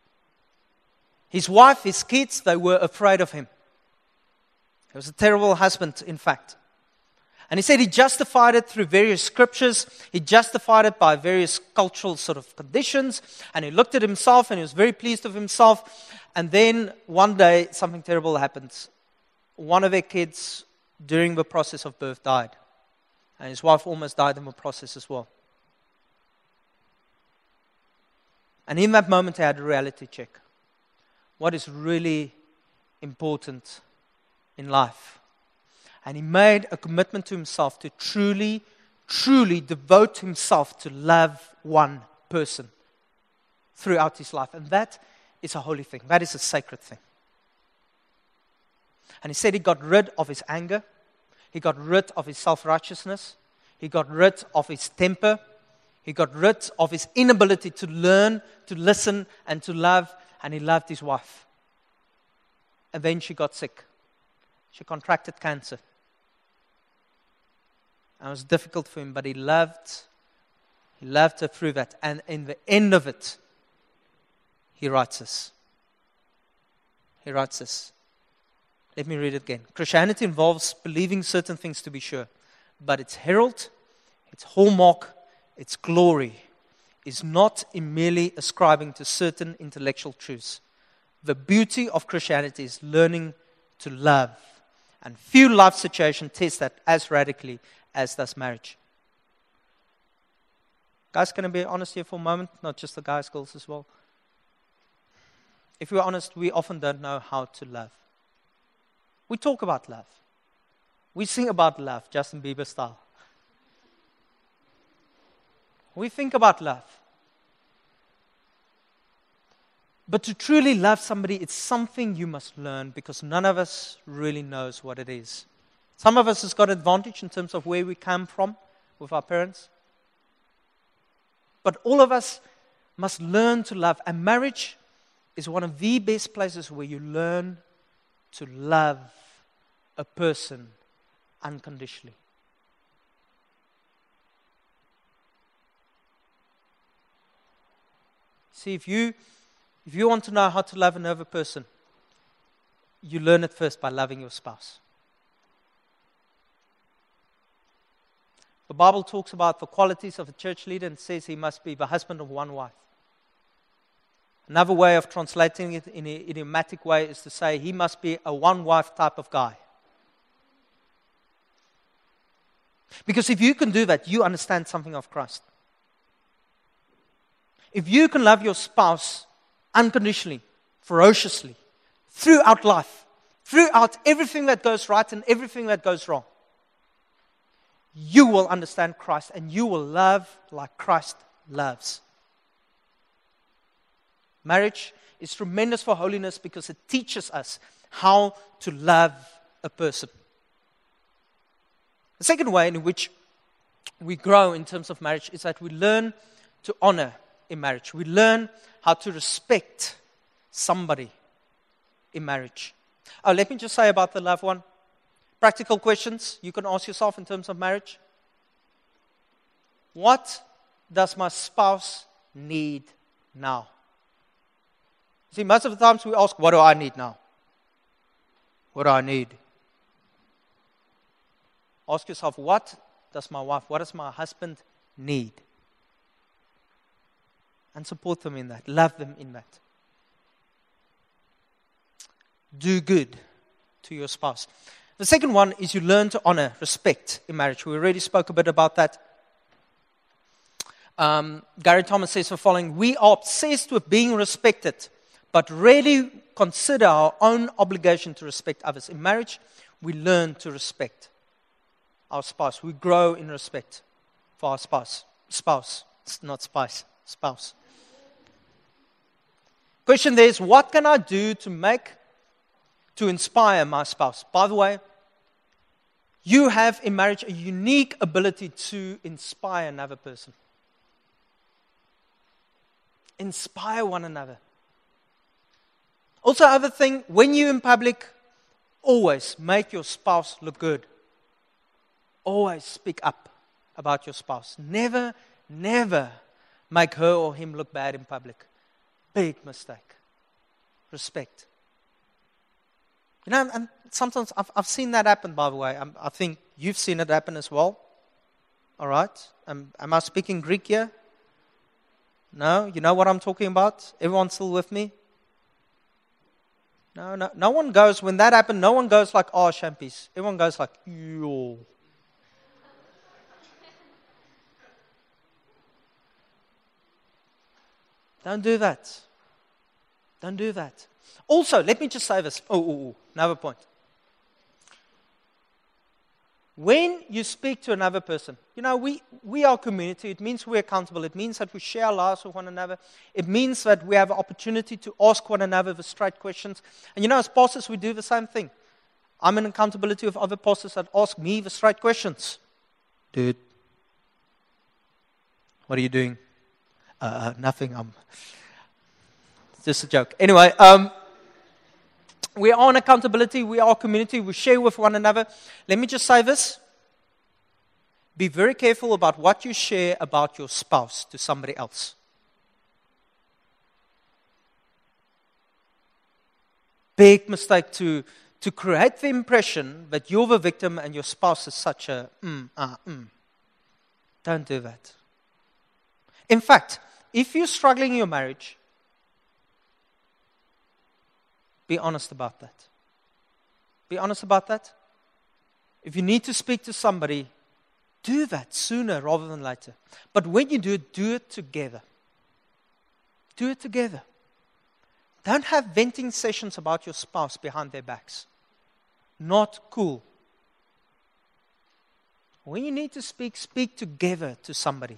S1: His wife, his kids, they were afraid of him. He was a terrible husband, in fact. And he said he justified it through various scriptures. He justified it by various cultural sort of conditions. And he looked at himself and he was very pleased with himself. And then one day, something terrible happened. One of their kids, during the process of birth, died. And his wife almost died in the process as well. And in that moment, he had a reality check. What is really important in life? And he made a commitment to himself to truly, truly devote himself to love one person throughout his life. And that is a holy thing. That is a sacred thing. And he said he got rid of his anger. He got rid of his self-righteousness. He got rid of his temper. He got rid of his inability to learn, to listen, and to love. And he loved his wife. And then she got sick. She contracted cancer. And it was difficult for him, but he loved, he loved her through that. And in the end of it, he writes this. He writes this. Let me read it again. Christianity involves believing certain things to be sure, but its herald, its hallmark, its glory is not in merely ascribing to certain intellectual truths. The beauty of Christianity is learning to love. And few life situations test that as radically as does marriage. Guys, can I be honest here for a moment? Not just the guys, girls as well. If we're honest, we often don't know how to love. We talk about love. We sing about love, Justin Bieber style. We think about love. But to truly love somebody, it's something you must learn because none of us really knows what it is. Some of us has got advantage in terms of where we come from with our parents. But all of us must learn to love. And marriage is one of the best places where you learn to love a person unconditionally. See, if you if you want to know how to love another person, you learn it first by loving your spouse. The Bible talks about the qualities of a church leader and says he must be the husband of one wife. Another way of translating it in an idiomatic way is to say he must be a one-wife type of guy. Because if you can do that, you understand something of Christ. If you can love your spouse unconditionally, ferociously, throughout life, throughout everything that goes right and everything that goes wrong, you will understand Christ and you will love like Christ loves. Marriage is tremendous for holiness because it teaches us how to love a person. The second way in which we grow in terms of marriage is that we learn to honor in marriage. We learn how to respect somebody in marriage. Oh, let me just say about the love one. Practical questions you can ask yourself in terms of marriage. What does my spouse need now? See, most of the times we ask, what do I need now? What do I need? Ask yourself, what does my wife, what does my husband need? And support them in that. Love them in that. Do good to your spouse. The second one is you learn to honor, respect in marriage. We already spoke a bit about that. Um, Gary Thomas says the following: we are obsessed with being respected, but rarely consider our own obligation to respect others. In marriage, we learn to respect our spouse. We grow in respect for our spouse. Spouse, not spice, spouse. Question there is, what can I do to make, to inspire my spouse? By the way, you have in marriage a unique ability to inspire another person. Inspire one another. Also, other thing, when you're in public, always make your spouse look good. Always speak up about your spouse. Never, never make her or him look bad in public. Big mistake. Respect. You know, and sometimes I've, I've seen that happen, by the way. I'm, I think you've seen it happen as well. All right? Am, am I speaking Greek here? No? You know what I'm talking about? Everyone still with me? No, no. No one goes, when that happened, no one goes like, oh, champies. Everyone goes like, yo. Don't do that. Don't do that. Also, let me just say this. Oh, oh, oh, another point. When you speak to another person, you know, we, we are a community. It means we're accountable. It means that we share our lives with one another. It means that we have an opportunity to ask one another the straight questions. And you know, as pastors, we do the same thing. I'm in accountability with other pastors that ask me the straight questions. Dude, what are you doing? Uh, nothing. I'm just a joke. Anyway, um, we are on accountability. We are a community. We share with one another. Let me just say this. Be very careful about what you share about your spouse to somebody else. Big mistake to, to create the impression that you're the victim and your spouse is such a mm, ah, mm. Don't do that. In fact, if you're struggling in your marriage, be honest about that. Be honest about that. If you need to speak to somebody, do that sooner rather than later. But when you do it, do it together. Do it together. Don't have venting sessions about your spouse behind their backs. Not cool. When you need to speak, speak together to somebody.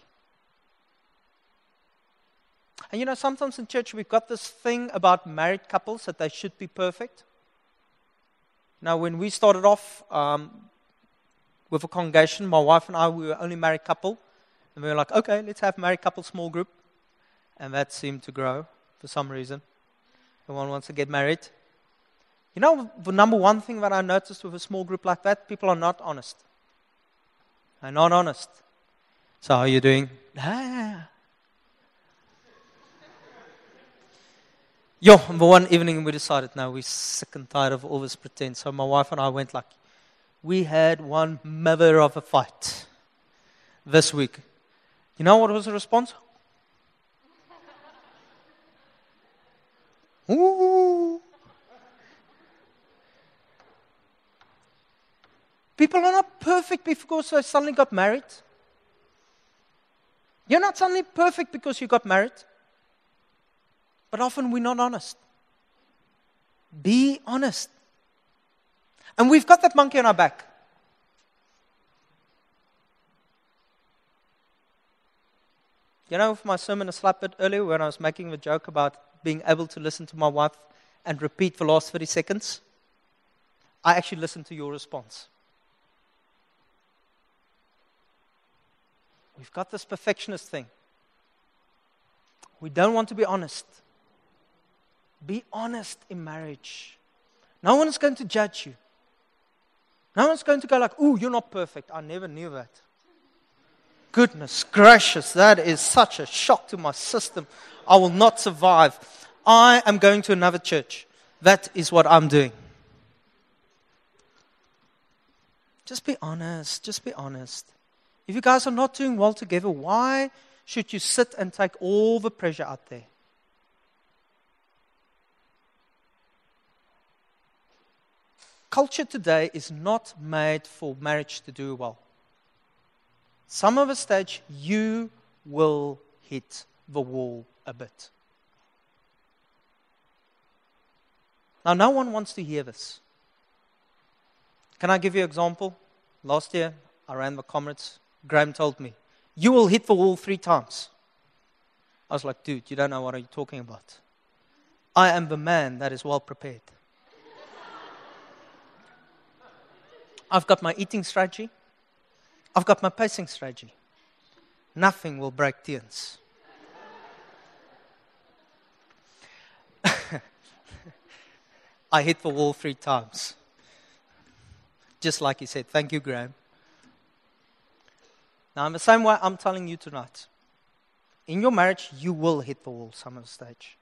S1: And you know, sometimes in church we've got this thing about married couples that they should be perfect. Now, when we started off um, with a congregation, my wife and I, we were only married couple. And we were like, okay, let's have married couple small group. And that seemed to grow for some reason. Everyone wants to get married. You know, the number one thing that I noticed with a small group like that, people are not honest. They're not honest. So how are you doing? Ah. Yo, the one evening we decided, no, we're sick and tired of all this pretense. So my wife and I went like, we had one mother of a fight this week. You know what was the response? Ooh. People are not perfect because they suddenly got married. You're not suddenly perfect because you got married. But often we're not honest. Be honest. And we've got that monkey on our back. You know, with my sermon a slight bit earlier when I was making the joke about being able to listen to my wife and repeat the last thirty seconds, I actually listened to your response. We've got this perfectionist thing. We don't want to be honest. Be honest in marriage. No one is going to judge you. No one's going to go like, ooh, you're not perfect. I never knew that. Goodness gracious, that is such a shock to my system. I will not survive. I am going to another church. That is what I'm doing. Just be honest. Just be honest. If you guys are not doing well together, why should you sit and take all the pressure out there? Culture today is not made for marriage to do well. Some of the stage, you will hit the wall a bit. Now, no one wants to hear this. Can I give you an example? Last year, I ran the Comrades. Graham told me, you will hit the wall three times. I was like, dude, you don't know what are you talking about. I am the man that is well prepared. I've got my eating strategy. I've got my pacing strategy. Nothing will break Tiens. I hit the wall three times. Just like he said. Thank you, Graham. Now, in the same way, I'm telling you tonight, in your marriage, you will hit the wall some of the stage.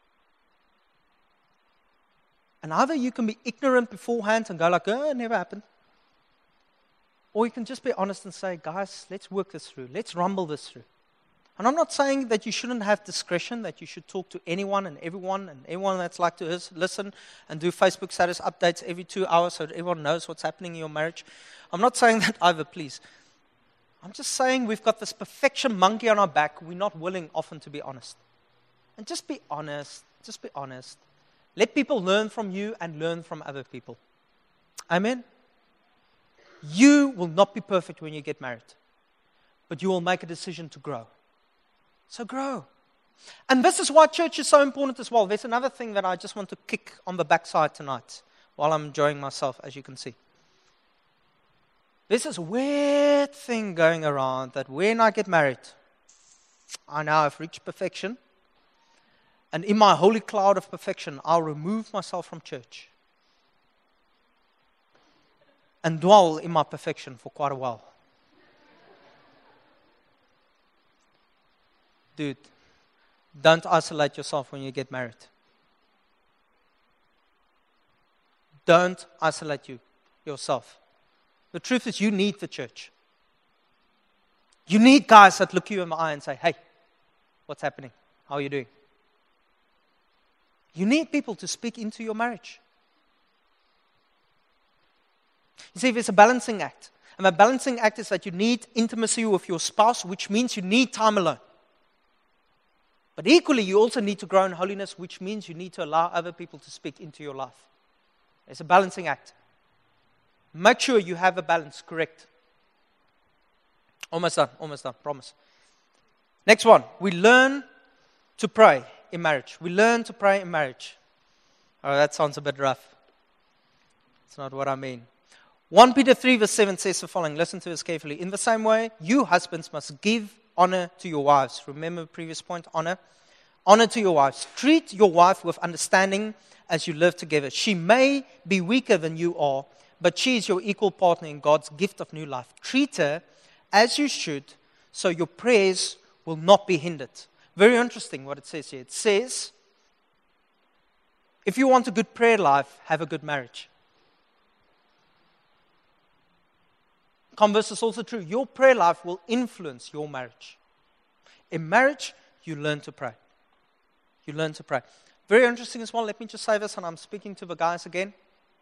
S1: And either you can be ignorant beforehand and go like, oh, it never happened. Or you can just be honest and say, guys, let's work this through. Let's rumble this through. And I'm not saying that you shouldn't have discretion, that you should talk to anyone and everyone and everyone that's like to listen and do Facebook status updates every two hours so that everyone knows what's happening in your marriage. I'm not saying that either, please. I'm just saying we've got this perfection monkey on our back. We're not willing often to be honest. And just be honest. Just be honest. Let people learn from you and learn from other people. Amen? You will not be perfect when you get married. But you will make a decision to grow. So grow. And this is why church is so important as well. There's another thing that I just want to kick on the backside tonight while I'm enjoying myself, as you can see. There's this weird thing going around that when I get married, I now have reached perfection. And in my holy cloud of perfection, I'll remove myself from church. And dwell in my perfection for quite a while. dude, don't isolate yourself when you get married. Don't isolate you yourself. The truth is, you need the church. You need guys that look you in the eye and say, hey, what's happening? How are you doing? You need people to speak into your marriage. You see, there's a balancing act. And the balancing act is that you need intimacy with your spouse, which means you need time alone. But equally, you also need to grow in holiness, which means you need to allow other people to speak into your life. It's a balancing act. Make sure you have a balance correct. Almost done, almost done, promise. Next one, we learn to pray in marriage. We learn to pray in marriage. Oh, that sounds a bit rough. That's not what I mean. First Peter three verse seven says the following. Listen to this carefully. In the same way, you husbands must give honor to your wives. Remember the previous point, honor. Honor to your wives. Treat your wife with understanding as you live together. She may be weaker than you are, but she is your equal partner in God's gift of new life. Treat her as you should, so your prayers will not be hindered. Very interesting what it says here. It says, if you want a good prayer life, have a good marriage. Converse is also true. Your prayer life will influence your marriage. In marriage, you learn to pray. You learn to pray. Very interesting as well. Let me just say this, and I'm speaking to the guys again.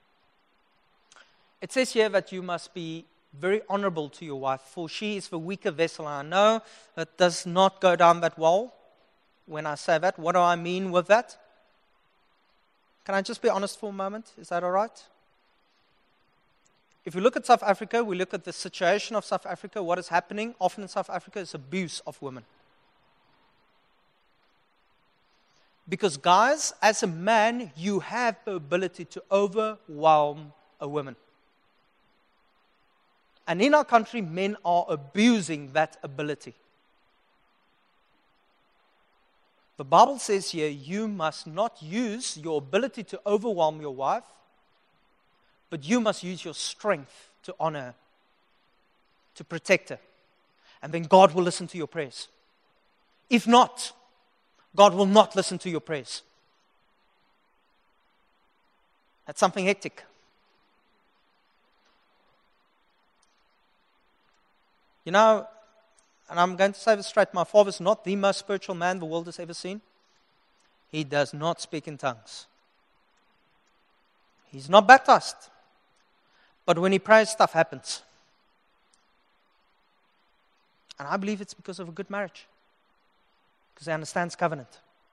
S1: It says here that you must be very honorable to your wife, for she is the weaker vessel. And I know that does not go down that well when I say that. What do I mean with that? Can I just be honest for a moment? Is that all right? If we look at South Africa, we look at the situation of South Africa, what is happening often in South Africa is abuse of women. Because guys, as a man, you have the ability to overwhelm a woman. And in our country, men are abusing that ability. The Bible says here, you must not use your ability to overwhelm your wife, but you must use your strength to honor her, to protect her. And then God will listen to your prayers. If not, God will not listen to your prayers. That's something hectic. You know, and I'm going to say this straight, my father's not the most spiritual man the world has ever seen. He does not speak in tongues. He's not baptized. But when he prays, stuff happens. And I believe it's because of a good marriage. Because he understands covenant.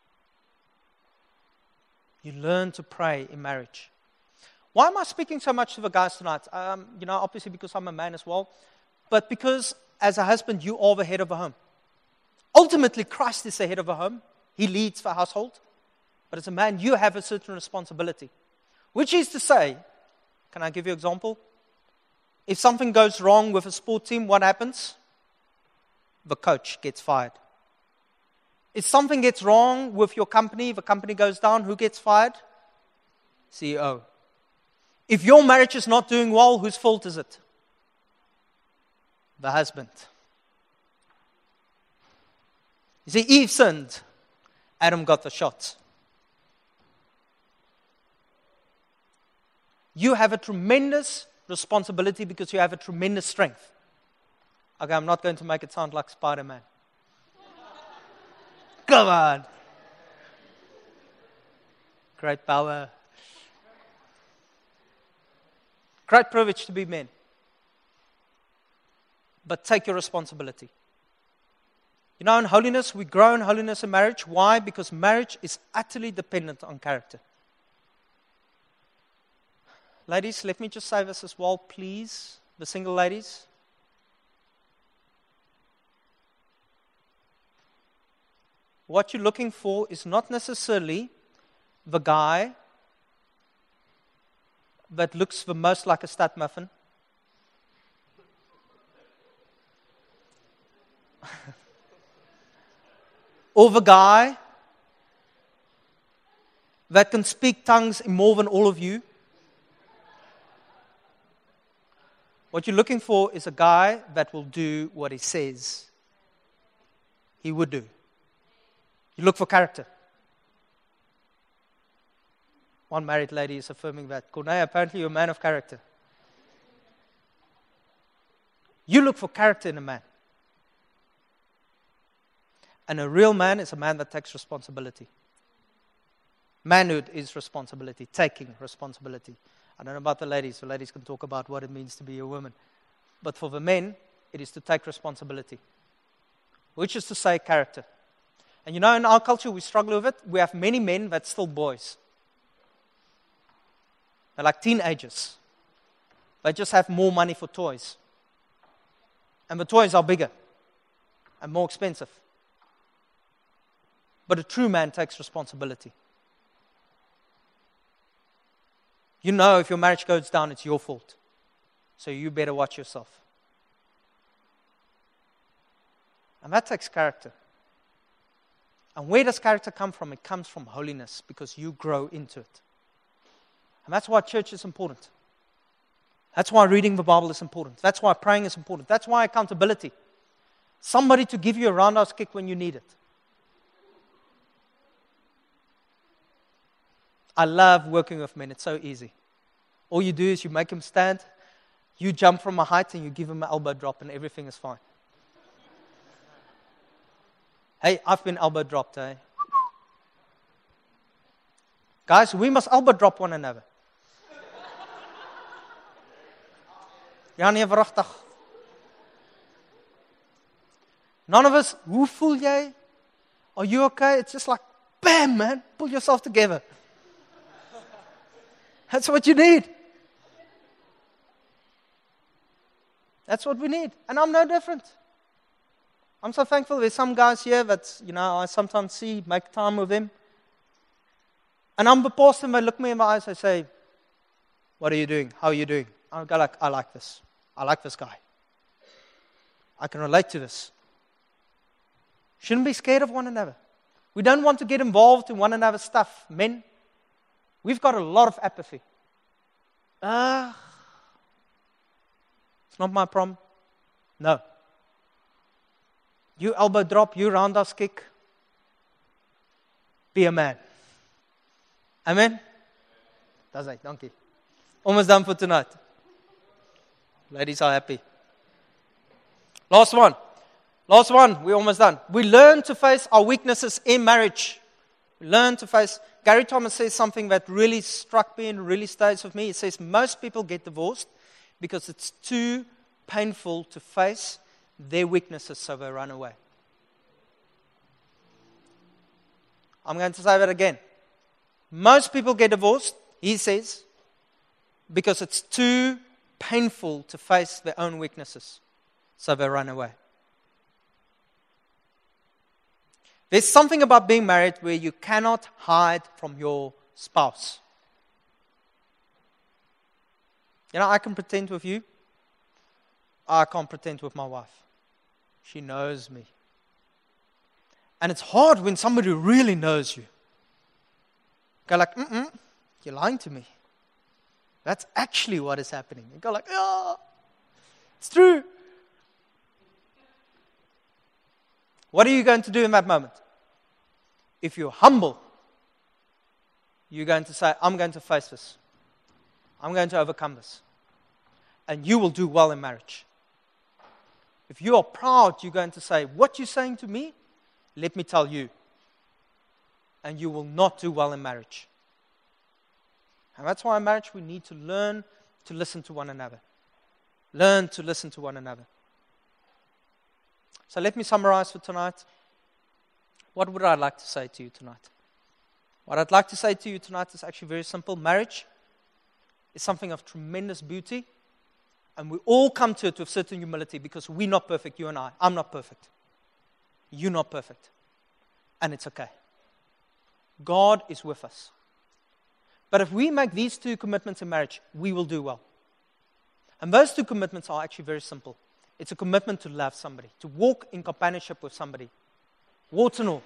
S1: You learn to pray in marriage. Why am I speaking so much to the guys tonight? Um, you know, obviously because I'm a man as well. But because as a husband, you are the head of a home. Ultimately, Christ is the head of a home. He leads the household. But as a man, you have a certain responsibility. Which is to say, can I give you an example? If something goes wrong with a sport team, what happens? The coach gets fired. If something gets wrong with your company, the company goes down, who gets fired? C E O. If your marriage is not doing well, whose fault is it? The husband. You see, Eve sinned. Adam got the shot. You have a tremendous responsibility because you have a tremendous strength. Okay, I'm not going to make it sound like Spider-Man. Come on. Great power. Great privilege to be men. But take your responsibility. You know, in holiness, we grow in holiness in marriage. Why? Because marriage is utterly dependent on character. Ladies, let me just say this as well, please. The single ladies. What you're looking for is not necessarily the guy that looks the most like a stud muffin. Or the guy that can speak tongues in more than all of you. What you're looking for is a guy that will do what he says he would do. You look for character. One married lady is affirming that. Cornelia, apparently you're a man of character. You look for character in a man. And a real man is a man that takes responsibility. Manhood is responsibility, taking responsibility. I don't know about the ladies. The ladies can talk about what it means to be a woman. But for the men, it is to take responsibility, which is to say character. And you know, in our culture, we struggle with it. We have many men that's still boys. They're like teenagers. They just have more money for toys. And the toys are bigger and more expensive. But a true man takes responsibility. You know if your marriage goes down, it's your fault. So you better watch yourself. And that takes character. And where does character come from? It comes from holiness, because you grow into it. And that's why church is important. That's why reading the Bible is important. That's why praying is important. That's why accountability. Somebody to give you a roundhouse kick when you need it. I love working with men. It's so easy. All you do is you make them stand, you jump from a height, and you give them an elbow drop, and everything is fine. Hey, I've been elbow dropped, eh? Guys, we must elbow drop one another. Ja, nee, wragtig. None of us, hoe voel jy? Are you okay? It's just like, bam, man, pull yourself together. That's what you need. That's what we need. And I'm no different. I'm so thankful there's some guys here that, you know, I sometimes see, make time with them. And I'm the pastor, and they look me in my eyes, I say, what are you doing? How are you doing? I go like, I like this. I like this guy. I can relate to this. Shouldn't be scared of one another. We don't want to get involved in one another's stuff. Men, we've got a lot of apathy. Ah, uh, it's not my problem. No. You elbow drop, you roundhouse kick. Be a man. Amen? That's it, donkey. Almost done for tonight. Ladies are happy. Last one. Last one. We're almost done. We learn to face our weaknesses in marriage. We learn to face. Gary Thomas says something that really struck me and really stays with me. He says most people get divorced because it's too painful to face their weaknesses, so they run away. I'm going to say that again. Most people get divorced, he says, because it's too painful to face their own weaknesses, so they run away. There's something about being married where you cannot hide from your spouse. You know, I can pretend with you. I can't pretend with my wife. She knows me. And it's hard when somebody really knows you. Go like, mm-mm, you're lying to me. That's actually what is happening. You go like, oh, it's true. What are you going to do in that moment? If you're humble, you're going to say, I'm going to face this. I'm going to overcome this. And you will do well in marriage. If you are proud, you're going to say, what you're saying to me, let me tell you. And you will not do well in marriage. And that's why in marriage we need to learn to listen to one another. Learn to listen to one another. So let me summarize for tonight. What would I like to say to you tonight? What I'd like to say to you tonight is actually very simple. Marriage is something of tremendous beauty. And we all come to it with certain humility because we're not perfect, you and I. I'm not perfect. You're not perfect. And it's okay. God is with us. But if we make these two commitments in marriage, we will do well. And those two commitments are actually very simple. It's a commitment to love somebody, to walk in companionship with somebody. Warts and all.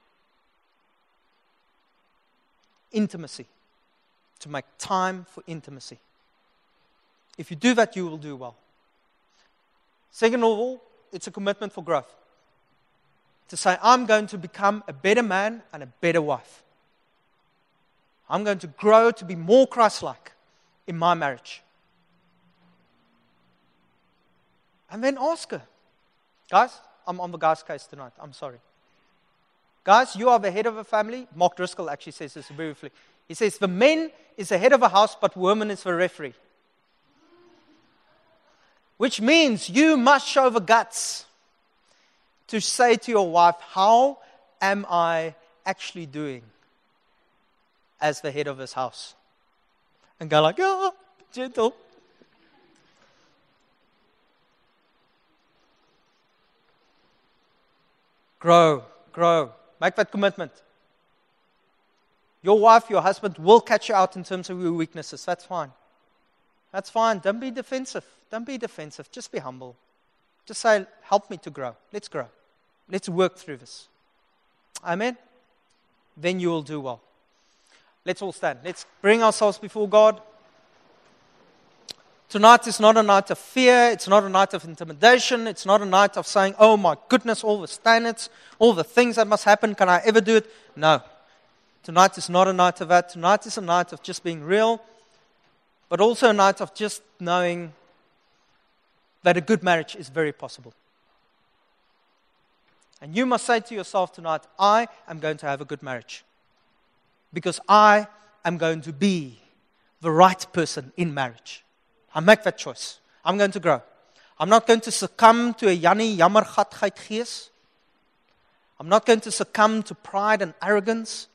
S1: Intimacy. To make time for intimacy. If you do that, you will do well. Second of all, it's a commitment for growth. to say, I'm going to become a better man and a better wife. I'm going to grow to be more Christ-like in my marriage. And then ask her. Guys, I'm on the guy's case tonight. I'm sorry. Guys, you are the head of a family. Mark Driscoll actually says this briefly. He says, the man is the head of a house, but woman is the referee. Which means you must show the guts to say to your wife, how am I actually doing as the head of this house? And go like, oh, gentle. Grow, grow. Make that commitment. Your wife, your husband will catch you out in terms of your weaknesses. That's fine. That's fine. Don't be defensive. Don't be defensive. Just be humble. Just say, help me to grow. Let's grow. Let's work through this. Amen? Then you will do well. Let's all stand. Let's bring ourselves before God. Tonight is not a night of fear. It's not a night of intimidation. It's not a night of saying, oh my goodness, all the standards, all the things that must happen. Can I ever do it? No. Tonight is not a night of that. Tonight is a night of just being real, but also a night of just knowing that a good marriage is very possible. And you must say to yourself tonight, I am going to have a good marriage. Because I am going to be the right person in marriage. I make that choice. I'm going to grow. I'm not going to succumb to a Jannie jammergatheid gees. I'm not going to succumb to pride and arrogance.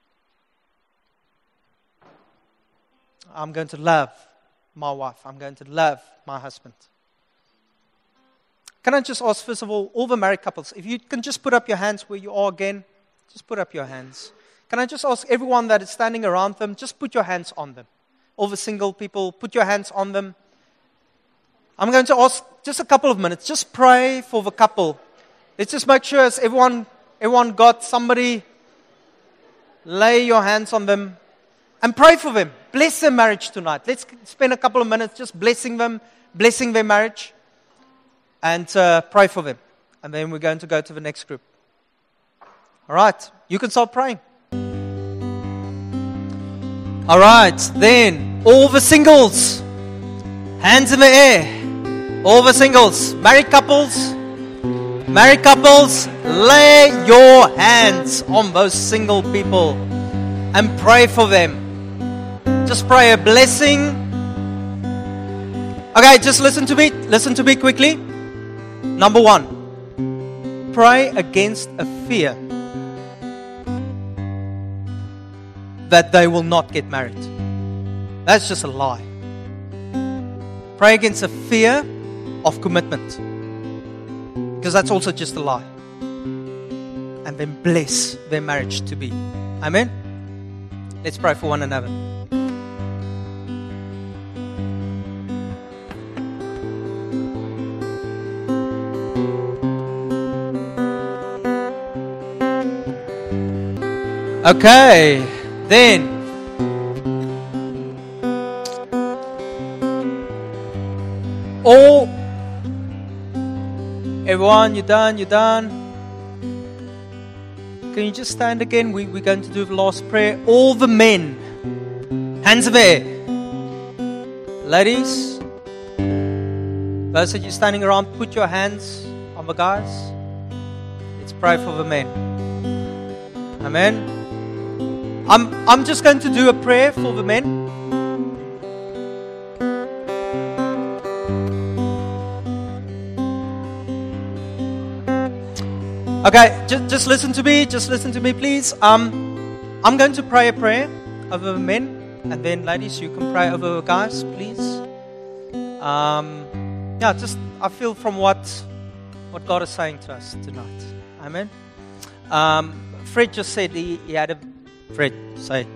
S1: I'm going to love my wife. I'm going to love my husband. Can I just ask, first of all, all the married couples, if you can just put up your hands where you are again, just put up your hands. Can I just ask everyone that is standing around them, just put your hands on them. All the single people, put your hands on them. I'm going to ask just a couple of minutes, just pray for the couple. Let's just make sure as everyone, everyone got somebody, lay your hands on them and pray for them. Bless their marriage tonight. Let's spend a couple of minutes just blessing them, blessing their marriage. And uh, pray for them. And then we're going to go to the next group. All right. You can start praying. All right. Then, all the singles. Hands in the air. All the singles. Married couples. Married couples. Lay your hands on those single people. And pray for them. Just pray a blessing. Okay, just listen to me. Listen to me quickly. Number one, pray against a fear that they will not get married. That's just a lie. Pray against a fear of commitment, because that's also just a lie. And then bless their marriage to be. Amen? Let's pray for one another. Okay, then all everyone, you're done, you're done. Can you just stand again? We, we're going to do the last prayer. All the men, hands in the air. Ladies, those that you're standing around, put your hands on the guys. Let's pray for the men. Amen. I'm, I'm just going to do a prayer for the men. Okay, just, just listen to me. Just listen to me, please. Um, I'm going to pray a prayer over the men. And then, ladies, you can pray over the guys, please. Um, yeah, just, I feel from what, what God is saying to us tonight. Amen. Um, Fred just said he, he had a Fred, say.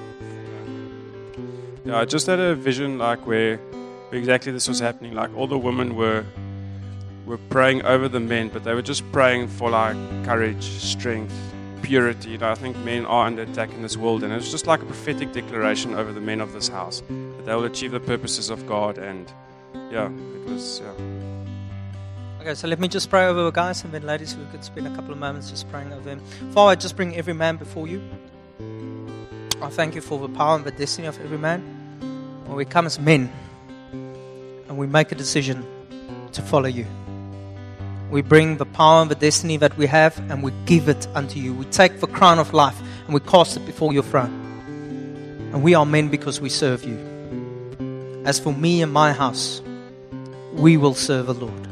S3: Yeah, I just had a vision like where, where exactly this was happening. Like all the women were were praying over the men, but they were just praying for like courage, strength, purity. You know, I think men are under attack in this world, and it was just like a prophetic declaration over the men of this house that they will achieve the purposes of God. And yeah, it was yeah.
S1: Okay, so let me just pray over the guys, and then ladies, we could spend a couple of moments just praying over them. Father, I just bring every man before you. I thank you for the power and the destiny of every man. When we come as men, and we make a decision to follow you, we bring the power and the destiny that we have, and we give it unto you. We take the crown of life, and we cast it before your throne. And we are men because we serve you. As for me and my house, we will serve the Lord.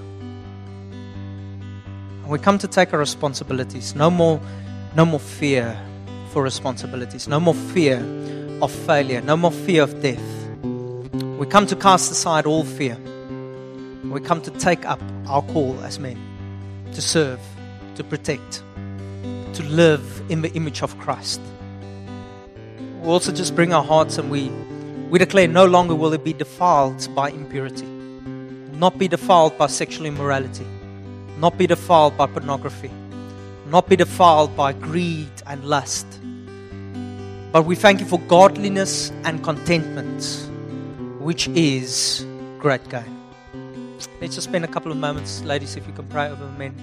S1: And we come to take our responsibilities. No more, no more fear for responsibilities. No more fear of failure. No more fear of death. We come to cast aside all fear. We come to take up our call as men, to serve, to protect, to live in the image of Christ. We also just bring our hearts, and we, we declare no longer will it be defiled by impurity, not be defiled by sexual immorality, not be defiled by pornography, not be defiled by greed and lust. But we thank you for godliness and contentment, which is great gain. Let's just spend a couple of moments, ladies, if you can pray over the men.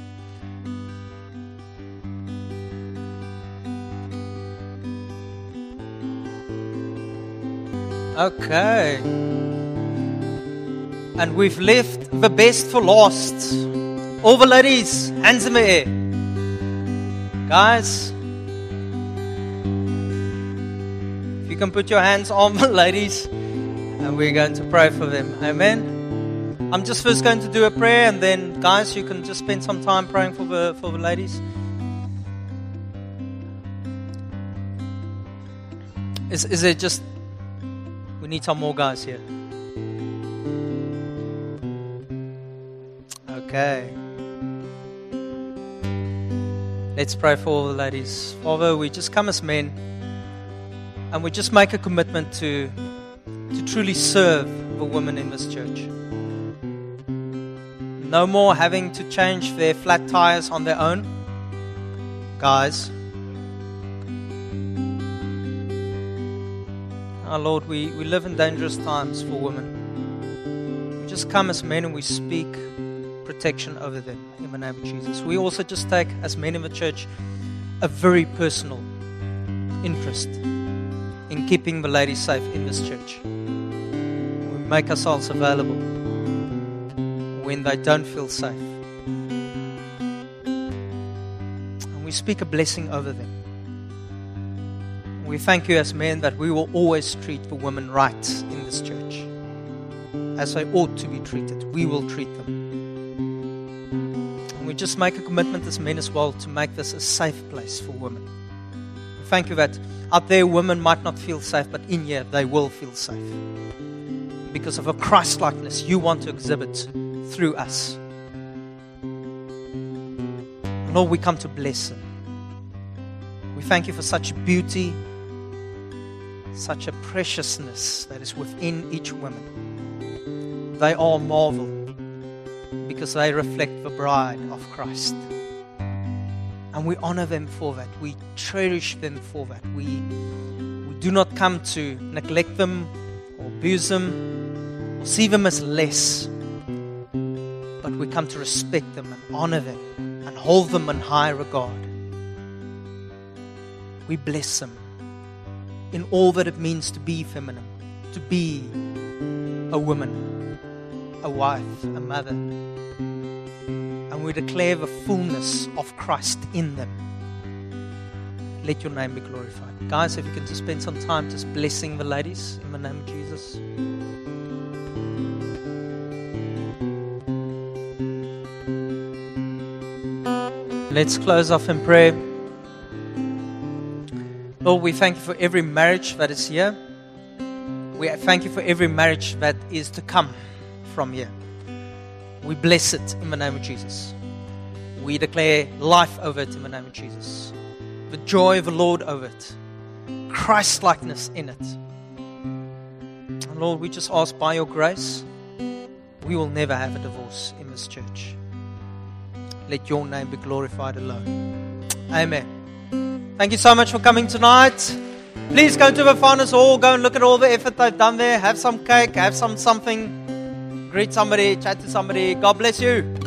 S1: Okay. And we've left the best for last. All the ladies, hands in the air. Guys, if you can put your hands on the ladies, and we're going to pray for them. Amen. I'm just first going to do a prayer, and then guys, you can just spend some time praying for the for the ladies. Is is it just we need some more guys here? Okay. Let's pray for all the ladies. Father, we just come as men, and we just make a commitment to to truly serve the women in this church. No more having to change their flat tires on their own. Guys, our Lord, we, we live in dangerous times for women. We just come as men and we speak protection over them in the name of Jesus. We also just take, as men in the church, a very personal interest in keeping the ladies safe in this church. We make ourselves available when they don't feel safe. And we speak a blessing over them. We thank you as men that we will always treat the women right in this church, as they ought to be treated. We will treat them. And we just make a commitment as men as well to make this a safe place for women. We thank you that out there women might not feel safe, but in here they will feel safe. Because of a Christ-likeness you want to exhibit through us. Lord, we come to bless them. We thank you for such beauty, such a preciousness that is within each woman. They are a marvel because they reflect the bride of Christ. And we honor them for that. We cherish them for that. We, we do not come to neglect them or abuse them or see them as less. But we come to respect them and honor them and hold them in high regard. We bless them in all that it means to be feminine, to be a woman, a wife, a mother. And we declare the fullness of Christ in them. Let your name be glorified. Guys, if you can just spend some time just blessing the ladies in the name of Jesus. Let's close off in prayer. Lord, we thank you for every marriage that is here. We thank you for every marriage that is to come from here. We bless it in the name of Jesus. We declare life over it in the name of Jesus. The joy of the Lord over it. Christ-likeness in it. And Lord, we just ask by your grace, we will never have a divorce in this church. Let your name be glorified alone. Amen. Thank you so much for coming tonight. Please go to the Founders Hall. Go and look at all the effort they've done there. Have some cake. Have some something. Greet somebody. Chat to somebody. God bless you.